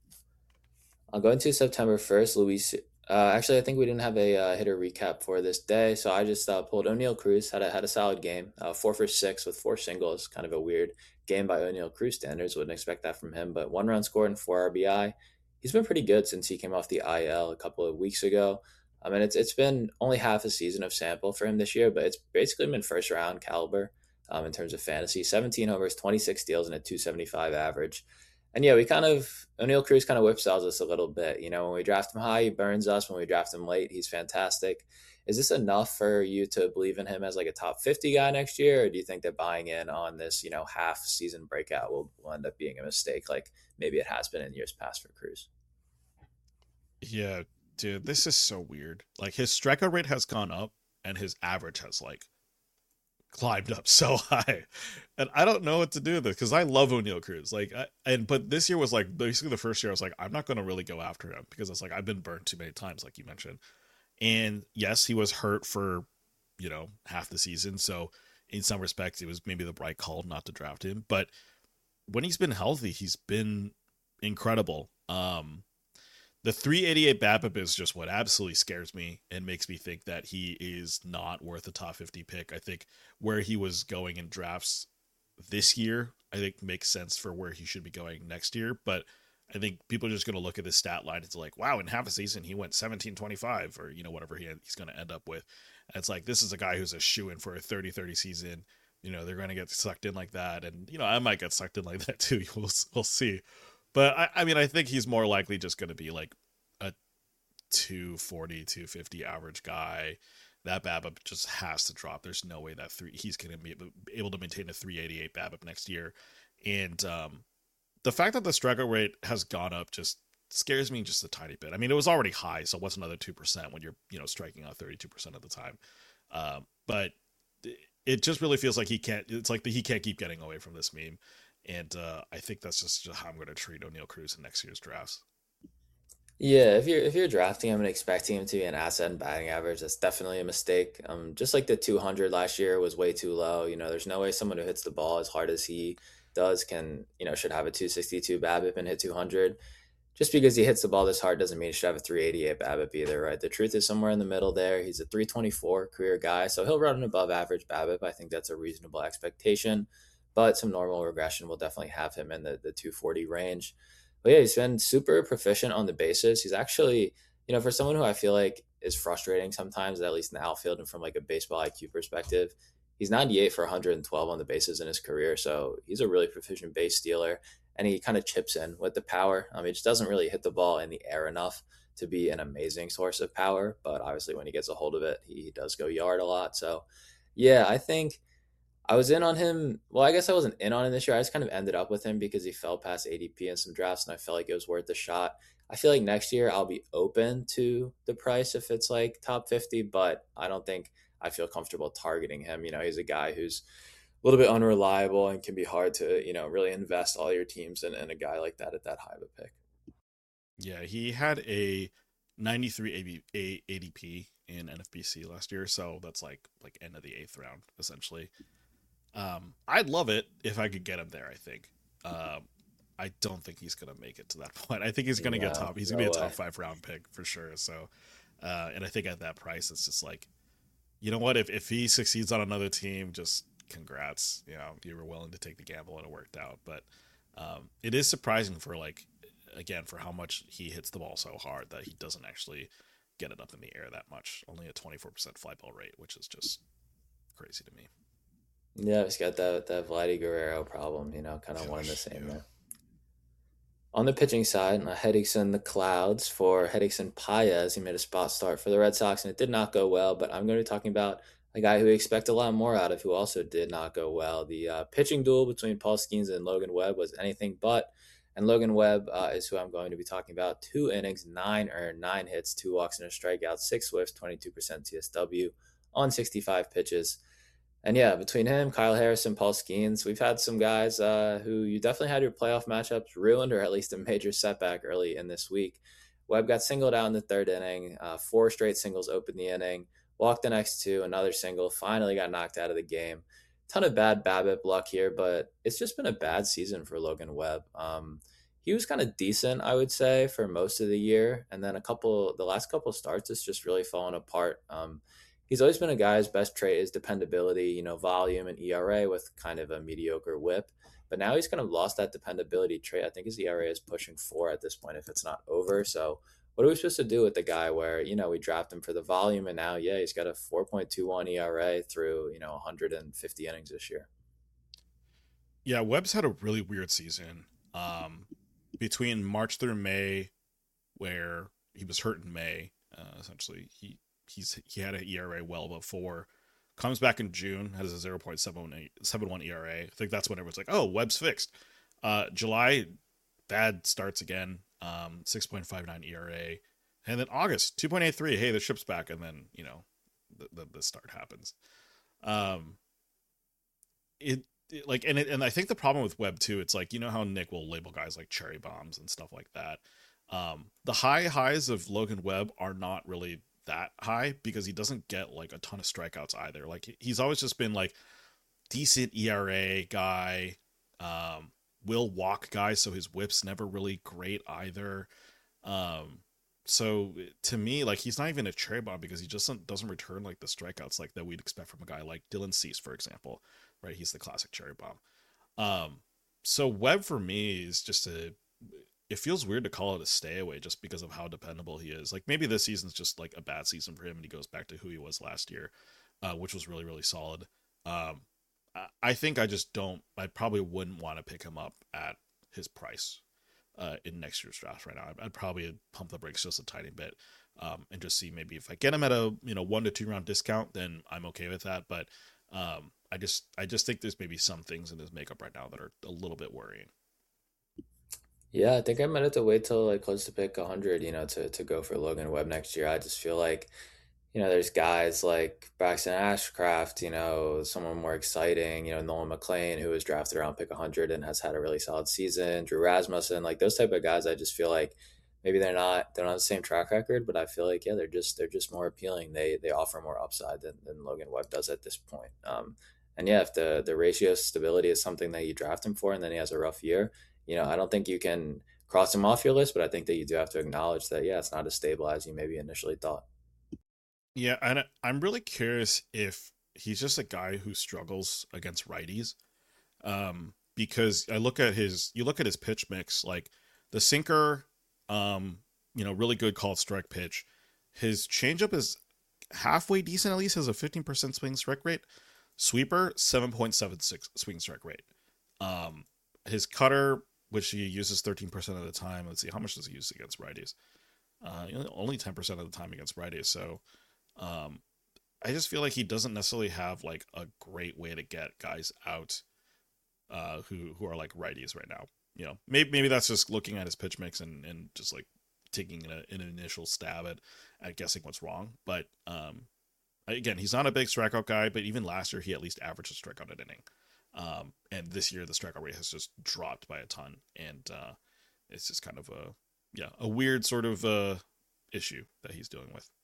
I'll go into September first. Luis, uh, actually, I think we didn't have a uh, hitter recap for this day, so I just uh, pulled O'Neill Cruz. Had a had a solid game, uh, four for six with four singles. Kind of a weird game by O'Neill Cruz standards. Wouldn't expect that from him, but one run scored and four R B I. He's been pretty good since he came off the I L a couple of weeks ago. I mean, it's it's been only half a season of sample for him this year, but it's basically been first round caliber um, in terms of fantasy. seventeen homers, twenty-six steals, and a two seventy-five average. And yeah, we kind of O'Neill Cruz kind of whipsaws us a little bit. You know, when we draft him high, he burns us. When we draft him late, he's fantastic. Is this enough for you to believe in him as like a top fifty guy next year, or do you think that buying in on this, you know, half season breakout will, will end up being a mistake, like maybe it has been in years past for Cruz? Yeah, dude, this is so weird. Like his strikeout rate has gone up, and his average has like climbed up so high, and I don't know what to do with this because I love O'Neill Cruz. Like, I, and but this year was like basically the first year I was like, I'm not going to really go after him because it's like I've been burned too many times, like you mentioned. And yes, he was hurt for you know half the season, so in some respects, it was maybe the right call not to draft him. But when he's been healthy, he's been incredible. Um, the three eighty-eight BABIP is just what absolutely scares me and makes me think that he is not worth a top fifty pick. I think where he was going in drafts this year, I think makes sense for where he should be going next year. But I think people are just going to look at his stat line. It's like, wow, in half a season, he went seventeen twenty-five or, you know, whatever he, he's going to end up with. And it's like, this is a guy who's a shoe in for a thirty thirty season. You know, they're going to get sucked in like that. And, you know, I might get sucked in like that too. We'll, we'll see. But I, I mean, I think he's more likely just going to be like a two forty, two fifty average guy. That BABIP just has to drop. There's no way that three he's going to be able to maintain a three eighty-eight BABIP next year. And um, the fact that the strikeout rate has gone up just scares me just a tiny bit. I mean, it was already high, so what's another two percent when you're you know striking out thirty-two percent of the time? Um, but it just really feels like he can't. It's like the, he can't keep getting away from this meme. And uh, I think that's just how I'm going to treat O'Neill Cruz in next year's drafts. Yeah, if you're if you're drafting him and expecting him to be an asset and batting average, that's definitely a mistake. Um, just like the two hundred last year was way too low. You know, there's no way someone who hits the ball as hard as he does can, you know, should have a two sixty-two BABIP and hit two hundred. Just because he hits the ball this hard doesn't mean he should have a three eighty-eight BABIP either, right? The truth is somewhere in the middle there. He's a three twenty-four career guy, so he'll run an above average BABIP. I think that's a reasonable expectation, but some normal regression will definitely have him in the, the two forty range. But yeah, he's been super proficient on the bases. He's actually, you know, for someone who I feel like is frustrating sometimes, at least in the outfield and from like a baseball I Q perspective, he's ninety-eight for one hundred twelve on the bases in his career. So he's a really proficient base stealer, and he kind of chips in with the power. I mean, he just doesn't really hit the ball in the air enough to be an amazing source of power. But obviously, when he gets a hold of it, he does go yard a lot. So yeah, I think I was in on him. Well, I guess I wasn't in on him this year. I just kind of ended up with him because he fell past A D P in some drafts, and I felt like it was worth the shot. I feel like next year I'll be open to the price if it's like top fifty, but I don't think I feel comfortable targeting him. You know, he's a guy who's a little bit unreliable and can be hard to, you know, really invest all your teams in, in a guy like that at that high of a pick. Yeah, he had a ninety-three A B, A, A D P in N F B C last year, so that's like like end of the eighth round essentially. Um, I'd love it if I could get him there. I think. Um, I don't think he's gonna make it to that point. I think he's gonna get No, top. He's gonna no be a way. top five round pick for sure. So, uh, and I think at that price, it's just like, you know what? If if he succeeds on another team, just congrats. You know, you were willing to take the gamble and it worked out. But um, it is surprising for like, again, for how much he hits the ball so hard that he doesn't actually get it up in the air that much. Only a twenty-four percent fly ball rate, which is just crazy to me. Yeah, he's got that that Vladdy Guerrero problem. You know, kind of one and the Gosh, same yeah. there. On the pitching side, uh, Hedrickson the clouds for Hedrickson Paez. He made a spot start for the Red Sox, and it did not go well. But I'm going to be talking about a guy who we expect a lot more out of, who also did not go well. The uh, pitching duel between Paul Skeens and Logan Webb was anything but. And Logan Webb uh, is who I'm going to be talking about. Two innings, nine earned, nine hits, two walks, and a strikeout, six whiffs, twenty-two percent T S W on sixty-five pitches. And yeah, between him, Kyle Harrison, Paul Skeens, we've had some guys uh, who you definitely had your playoff matchups ruined or at least a major setback early in this week. Webb got singled out in the third inning. Uh, four straight singles opened the inning. Walked the next two, another single. Finally got knocked out of the game. Ton of bad BABIP luck here, but it's just been a bad season for Logan Webb. Um, he was kind of decent, I would say, for most of the year, and then a couple, the last couple starts, it's just really fallen apart. Um, he's always been a guy whose best trait is dependability, you know, volume and E R A with kind of a mediocre whip. But now he's kind of lost that dependability trait. I think his E R A is pushing four at this point if it's not over. So what are we supposed to do with the guy where, you know, we draft him for the volume and now, yeah, he's got a four point two one E R A through, you know, one hundred fifty innings this year. Yeah, Webb's had a really weird season. Um, between March through May, where he was hurt in May, uh, essentially he he's he had an E R A well above four. Comes back in June, has a zero point seven one E R A. I think that's when everyone's like, "Oh, Webb's fixed." Uh, July, bad starts again, um, six point five nine E R A, and then August two point eight three. Hey, the ship's back, and then you know, the the, the start happens. Um, it, it like and it, and I think the problem with Webb too, it's like, you know how Nick will label guys like cherry bombs and stuff like that. Um, the high highs of Logan Webb are not really that high because he doesn't get like a ton of strikeouts either. Like he's always just been like decent E R A guy, um, will walk guys, so his whip's never really great either. Um, so to me, like he's not even a cherry bomb because he just doesn't, doesn't return like the strikeouts like that we'd expect from a guy like Dylan Cease, for example, right? He's the classic cherry bomb. Um, so Webb for me is just a, it feels weird to call it a stay away just because of how dependable he is. Like maybe this season's just like a bad season for him and he goes back to who he was last year, uh, which was really, really solid. Um, I think I just don't, I probably wouldn't want to pick him up at his price uh, in next year's draft right now. I'd, I'd probably pump the brakes just a tiny bit um, and just see maybe if I get him at a, you know, one to two round discount, then I'm okay with that. But um, I just, I just think there's maybe some things in his makeup right now that are a little bit worrying. Yeah, I think I might have to wait till like close to pick one hundred, you know, to, to go for Logan Webb next year. I just feel like, you know, there's guys like Braxton Ashcraft, you know, someone more exciting, you know, Nolan McLean, who was drafted around pick one hundred and has had a really solid season, Drew Rasmussen, like those type of guys. I just feel like maybe they're not, they're not the same track record, but I feel like, yeah, they're just, they're just more appealing. They, they offer more upside than, than Logan Webb does at this point. Um, and yeah, if the, the ratio stability is something that you draft him for and then he has a rough year, you know, I don't think you can cross him off your list, but I think that you do have to acknowledge that, yeah, it's not as stable as you maybe initially thought. Yeah, and I'm really curious if he's just a guy who struggles against righties. Um, because I look at his, you look at his pitch mix, like the sinker, um, you know, really good called strike pitch. His changeup is halfway decent, at least has a fifteen percent swing strike rate. Sweeper, seven point seven six swing strike rate. Um, his cutter, which he uses thirteen percent of the time. Let's see, how much does he use against righties? Uh, only ten percent of the time against righties. So, um, I just feel like he doesn't necessarily have like a great way to get guys out uh, who who are like righties right now. You know, maybe maybe that's just looking at his pitch mix and, and just like taking an, an initial stab at, at guessing what's wrong. But um, again, he's not a big strikeout guy, but even last year he at least averaged a strikeout an inning. Um, and this year the strikeout rate has just dropped by a ton, and uh, it's just kind of a yeah a weird sort of uh, issue that he's dealing with.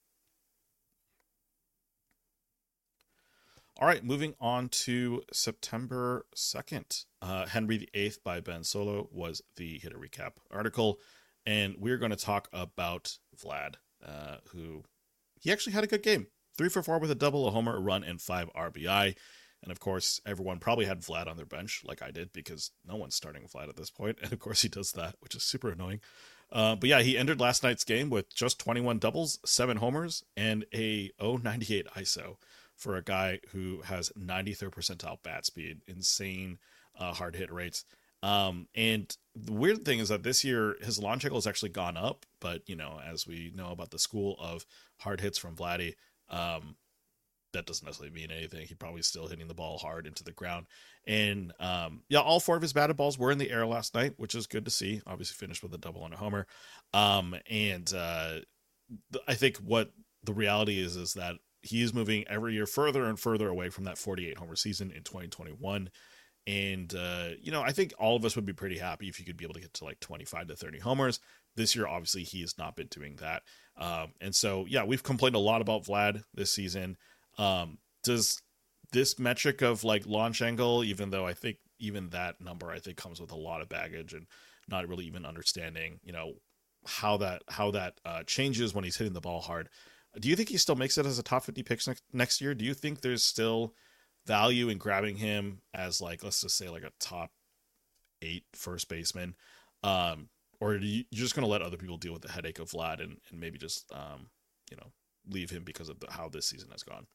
All right, moving on to September second. Uh, Henry the Eighth by Ben Solo was the hitter recap article, and we're going to talk about Vlad, uh, who he actually had a good game. Three for four with a double, a homer, a run, and five R B I. And of course, everyone probably had Vlad on their bench, like I did, because no one's starting Vlad at this point. And of course, he does that, which is super annoying. Uh, but yeah, he entered last night's game with just twenty-one doubles, seven homers, and a oh ninety-eight I S O. For a guy who has ninety-third percentile bat speed, insane uh, hard hit rates. Um, and the weird thing is that this year his launch angle has actually gone up, but you know, as we know about the school of hard hits from Vladdy, um, that doesn't necessarily mean anything. He probably still hitting the ball hard into the ground. And um, yeah, all four of his batted balls were in the air last night, which is good to see. Obviously finished with a double and a homer. Um, and uh, I think what the reality is, is that he is moving every year further and further away from that forty-eight homer season in twenty twenty-one. And, uh, you know, I think all of us would be pretty happy if you could be able to get to like twenty-five to thirty homers. This year, obviously, he has not been doing that. Um, and so, yeah, we've complained a lot about Vlad this season. Um, does this metric of like launch angle, even though I think even that number, I think comes with a lot of baggage and not really even understanding, you know, how that, how that uh, changes when he's hitting the ball hard. Do you think he still makes it as a top fifty pick next, next year? Do you think there's still value in grabbing him as like, let's just say like a top eight first baseman? Um, or are you, you're just going to let other people deal with the headache of Vlad and, and maybe just, um, you know, leave him because of the, how this season has gone?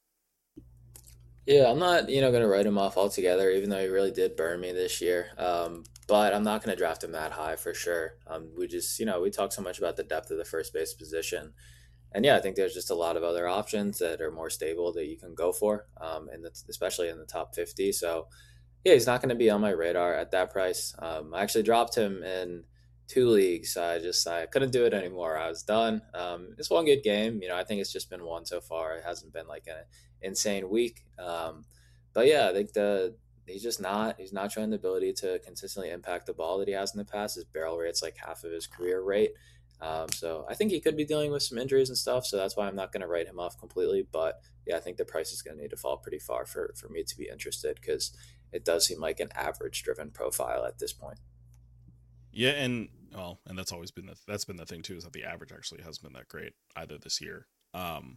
Yeah, I'm not, you know, going to write him off altogether, even though he really did burn me this year. Um, but I'm not going to draft him that high for sure. Um, we just, you know, we talk so much about the depth of the first base position. And yeah, I think there's just a lot of other options that are more stable that you can go for, um, and that's especially in the top fifty. So yeah, he's not going to be on my radar at that price. Um, I actually dropped him in two leagues. I just I couldn't do it anymore. I was done. Um, it's one good game. You know, I think it's just been one so far. It hasn't been like an insane week. Um, but yeah, I think the he's just not he's not showing the ability to consistently impact the ball that he has in the past. His barrel rate's like half of his career rate. Um, so I think he could be dealing with some injuries and stuff. So that's why I'm not going to write him off completely. But yeah, I think the price is going to need to fall pretty far for, for me to be interested, because it does seem like an average driven profile at this point. Yeah. And well, and that's always been the, that's been the thing too, is that the average actually hasn't been that great either this year. Um,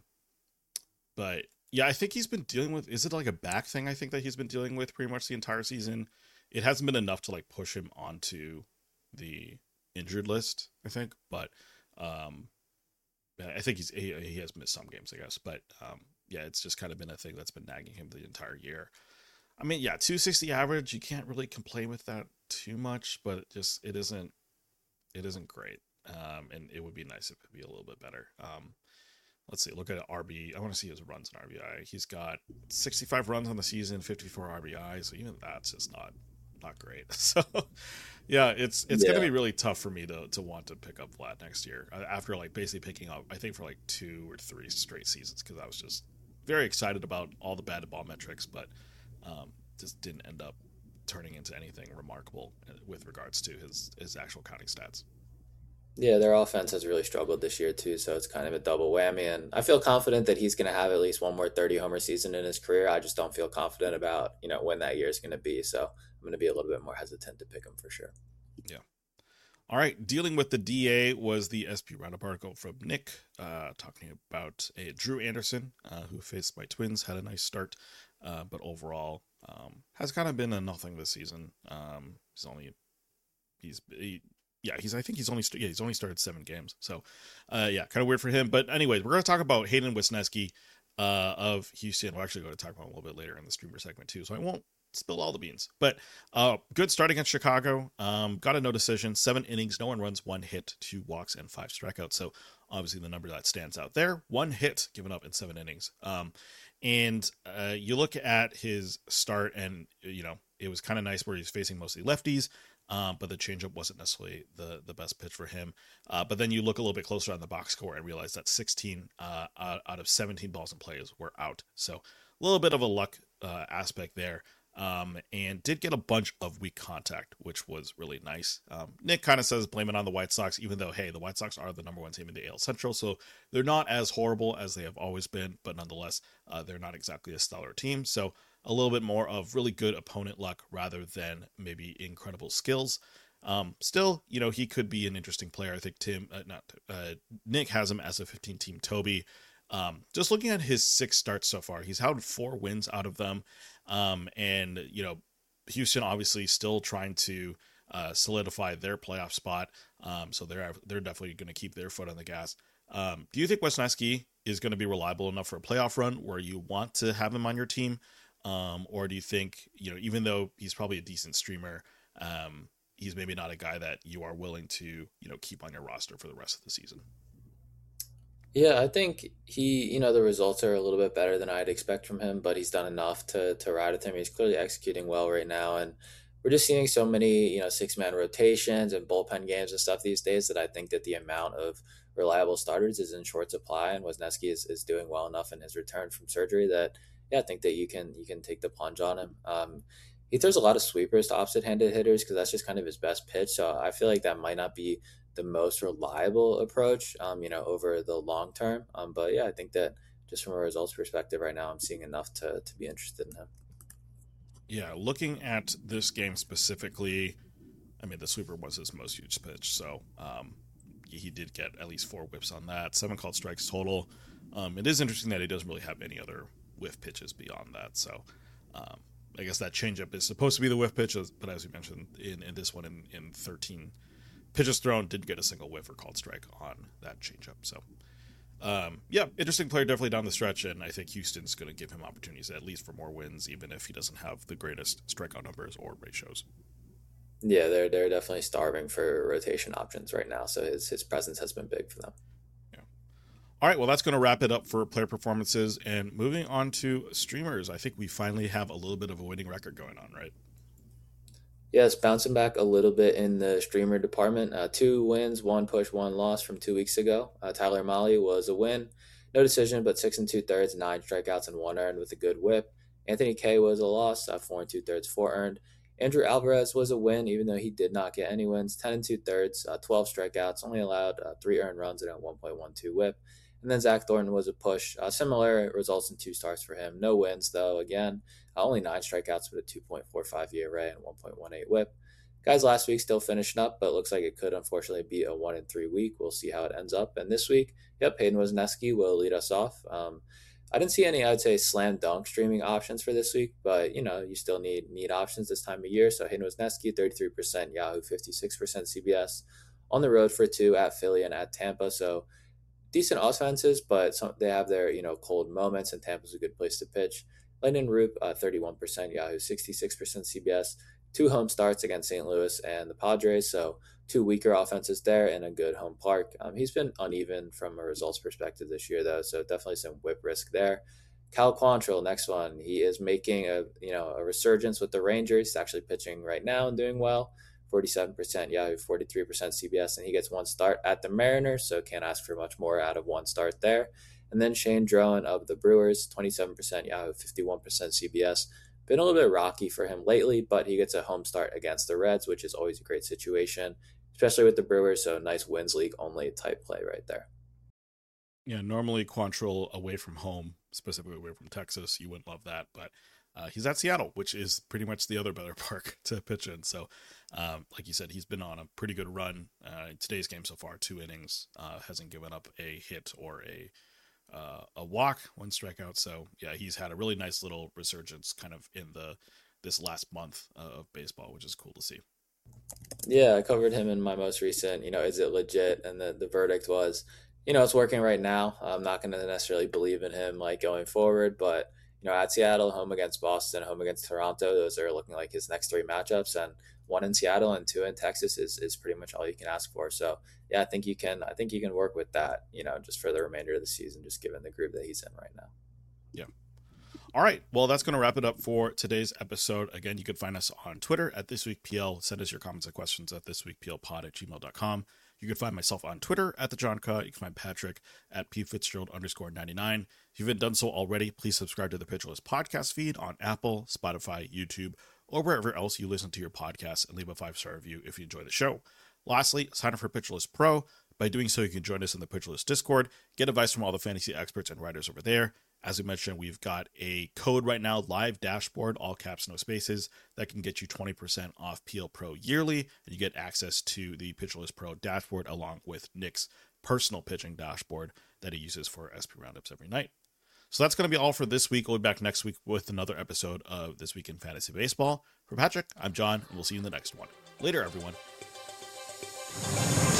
but yeah, I think he's been dealing with, is it like a back thing? I think that he's been dealing with pretty much the entire season. It hasn't been enough to like push him onto the injured list, I think, but um I think he's he, he has missed some games, I guess, but um yeah, it's just kind of been a thing that's been nagging him the entire year. I mean, yeah, two sixty average, you can't really complain with that too much, but it just it isn't it isn't great. Um and it would be nice if it would be a little bit better. Um let's see, look at R B. I want to see his runs in R B I. He's got sixty-five runs on the season, fifty-four R B I, so even that's just not not great. So yeah, it's it's yeah. gonna be really tough for me to to want to pick up Vlad next year after like basically picking up, I think, for like two or three straight seasons, because I was just very excited about all the batted ball metrics, but um, just didn't end up turning into anything remarkable with regards to his his actual counting stats. Yeah, their offense has really struggled this year too, so it's kind of a double whammy. And I feel confident that he's going to have at least one more thirty homer season in his career. I just don't feel confident about, you know, when that year is going to be. So I'm going to be a little bit more hesitant to pick him for sure. Yeah. All right. Dealing with the D A was the S P roundup article from Nick, uh, talking about a Drew Anderson, uh, who faced my Twins, had a nice start, uh, but overall um, has kind of been a nothing this season. Um, he's only he's he, yeah he's I think he's only yeah he's only started seven games, so uh, yeah, kind of weird for him. But anyways, we're going to talk about Hayden Wesneski uh, of Houston. We'll actually go to talk about him a little bit later in the streamer segment too, so I won't spill all the beans. But uh, good start against Chicago. Um, got a no decision, seven innings, no one runs, one hit, two walks, and five strikeouts. So obviously the number that stands out there, one hit given up in seven innings. Um, and uh, you look at his start, and you know it was kind of nice where he's facing mostly lefties. Um, but the changeup wasn't necessarily the, the best pitch for him. Uh, but then you look a little bit closer on the box score and realize that sixteen uh, out of seventeen balls in plays were out. So a little bit of a luck uh, aspect there. Um, and did get a bunch of weak contact, which was really nice. Um, Nick kind of says blame it on the White Sox, even though, hey, the White Sox are the number one team in the A L Central, so they're not as horrible as they have always been, but nonetheless, uh, they're not exactly a stellar team. So a little bit more of really good opponent luck rather than maybe incredible skills. Um, still, you know, he could be an interesting player. I think Tim, uh, not uh, Nick has him as a fifteen-team Toby. Um, just looking at his six starts so far, he's had four wins out of them. Um, and, you know, Houston obviously still trying to uh, solidify their playoff spot. Um, so they're they're definitely going to keep their foot on the gas. Um, do you think Wesneski is going to be reliable enough for a playoff run where you want to have him on your team? Um, or do you think, you know, even though he's probably a decent streamer, um, he's maybe not a guy that you are willing to, you know, keep on your roster for the rest of the season? Yeah, I think he, you know, the results are a little bit better than I'd expect from him, but he's done enough to to ride with him. He's clearly executing well right now, and we're just seeing so many, you know, six man rotations and bullpen games and stuff these days that I think that the amount of reliable starters is in short supply, and Wesneski is, is doing well enough in his return from surgery that yeah, I think that you can you can take the plunge on him. Um, he throws a lot of sweepers to opposite handed hitters because that's just kind of his best pitch. So I feel like that might not be the most reliable approach, um, you know, over the long term. Um, but yeah, I think that just from a results perspective right now, I'm seeing enough to, to be interested in him. Yeah, looking at this game specifically, I mean, the sweeper was his most used pitch, so um, he did get at least four whips on that, seven called strikes total. Um, it is interesting that he doesn't really have any other whiff pitches beyond that, so um, I guess that changeup is supposed to be the whiff pitch, but as you mentioned, in, in this one, in, in thirteen pitches thrown, didn't get a single whiff or called strike on that changeup. So, um, yeah, interesting player definitely down the stretch, and I think Houston's going to give him opportunities at least for more wins, even if he doesn't have the greatest strikeout numbers or ratios. Yeah, they're they're definitely starving for rotation options right now, so his his presence has been big for them. Yeah. All right, well, that's going to wrap it up for player performances, and moving on to streamers, I think we finally have a little bit of a winning record going on, right? Yes, bouncing back a little bit in the streamer department. Uh, two wins, one push, one loss from two weeks ago. Uh, Tyler Mahle was a win, no decision, but six and two thirds, nine strikeouts and one earned with a good whip. Anthony Kay was a loss, uh, four and two thirds, four earned. Andrew Alvarez was a win, even though he did not get any wins. Ten and two thirds, uh, twelve strikeouts, only allowed uh, three earned runs and a one point one two whip. And then Zach Thornton was a push. Uh, similar results in two starts for him. No wins, though. Again, uh, only nine strikeouts with a two point four five E R A and one point one eight whip. Guys last week still finishing up, but looks like it could unfortunately be a one in three week. We'll see how it ends up. And this week, yep, Hayden Wesneski will lead us off. Um, I didn't see any, I would say, slam dunk streaming options for this week, but you know, you still need need options this time of year. So Hayden Wesneski, thirty-three percent Yahoo, fifty-six percent C B S, on the road for two at Philly and at Tampa. So decent offenses, but some, they have their, you know, cold moments, and Tampa's a good place to pitch. Lyndon Roop, uh, thirty-one percent Yahoo, sixty-six percent C B S, two home starts against Saint Louis and the Padres, so two weaker offenses there and a good home park. Um, he's been uneven from a results perspective this year, though, so definitely some whip risk there. Cal Quantrill, next one. He is making a you know a resurgence with the Rangers. He's actually pitching right now and doing well. forty-seven percent Yahoo, forty-three percent C B S, and he gets one start at the Mariners, so can't ask for much more out of one start there. And then Shane Drowan of the Brewers, twenty-seven percent Yahoo, fifty-one percent C B S. Been a little bit rocky for him lately, but he gets a home start against the Reds, which is always a great situation, especially with the Brewers, so nice wins league only type play right there. Yeah, normally Quantrill away from home, specifically away from Texas, you wouldn't love that, but uh, he's at Seattle, which is pretty much the other better park to pitch in. So, um, like you said, he's been on a pretty good run. Uh, in today's game so far, two innings, uh, hasn't given up a hit or a uh, a walk, one strikeout. So, yeah, he's had a really nice little resurgence kind of in the this last month uh, of baseball, which is cool to see. Yeah, I covered him in my most recent, you know, is it legit? And the, the verdict was, you know, it's working right now. I'm not going to necessarily believe in him like going forward, but you know, at Seattle, home against Boston, home against Toronto. Those are looking like his next three matchups, and one in Seattle and two in Texas is, is pretty much all you can ask for. So yeah, I think you can, I think you can work with that, you know, just for the remainder of the season, just given the group that he's in right now. Yeah. All right. Well, that's going to wrap it up for today's episode. Again, you can find us on Twitter at ThisWeekPL. Send us your comments and questions at thisweekplpod at gmail dot com. You can find myself on Twitter at the John Cut. You can find Patrick at P Fitzgerald underscore ninety-nine. If you haven't done so already, please subscribe to the Pitcher List podcast feed on Apple, Spotify, YouTube, or wherever else you listen to your podcasts, and leave a five-star review if you enjoy the show. Lastly, sign up for Pitcher List Pro. By doing so, you can join us in the Pitcher List Discord, get advice from all the fantasy experts and writers over there. As we mentioned, we've got a code right now, Live Dashboard, all caps, no spaces, that can get you twenty percent off P L Pro yearly, and you get access to the Pitcher List Pro dashboard along with Nick's personal pitching dashboard that he uses for S P Roundups every night. So that's going to be all for this week. We'll be back next week with another episode of This Week in Fantasy Baseball. For Patrick, I'm John, and we'll see you in the next one. Later, everyone.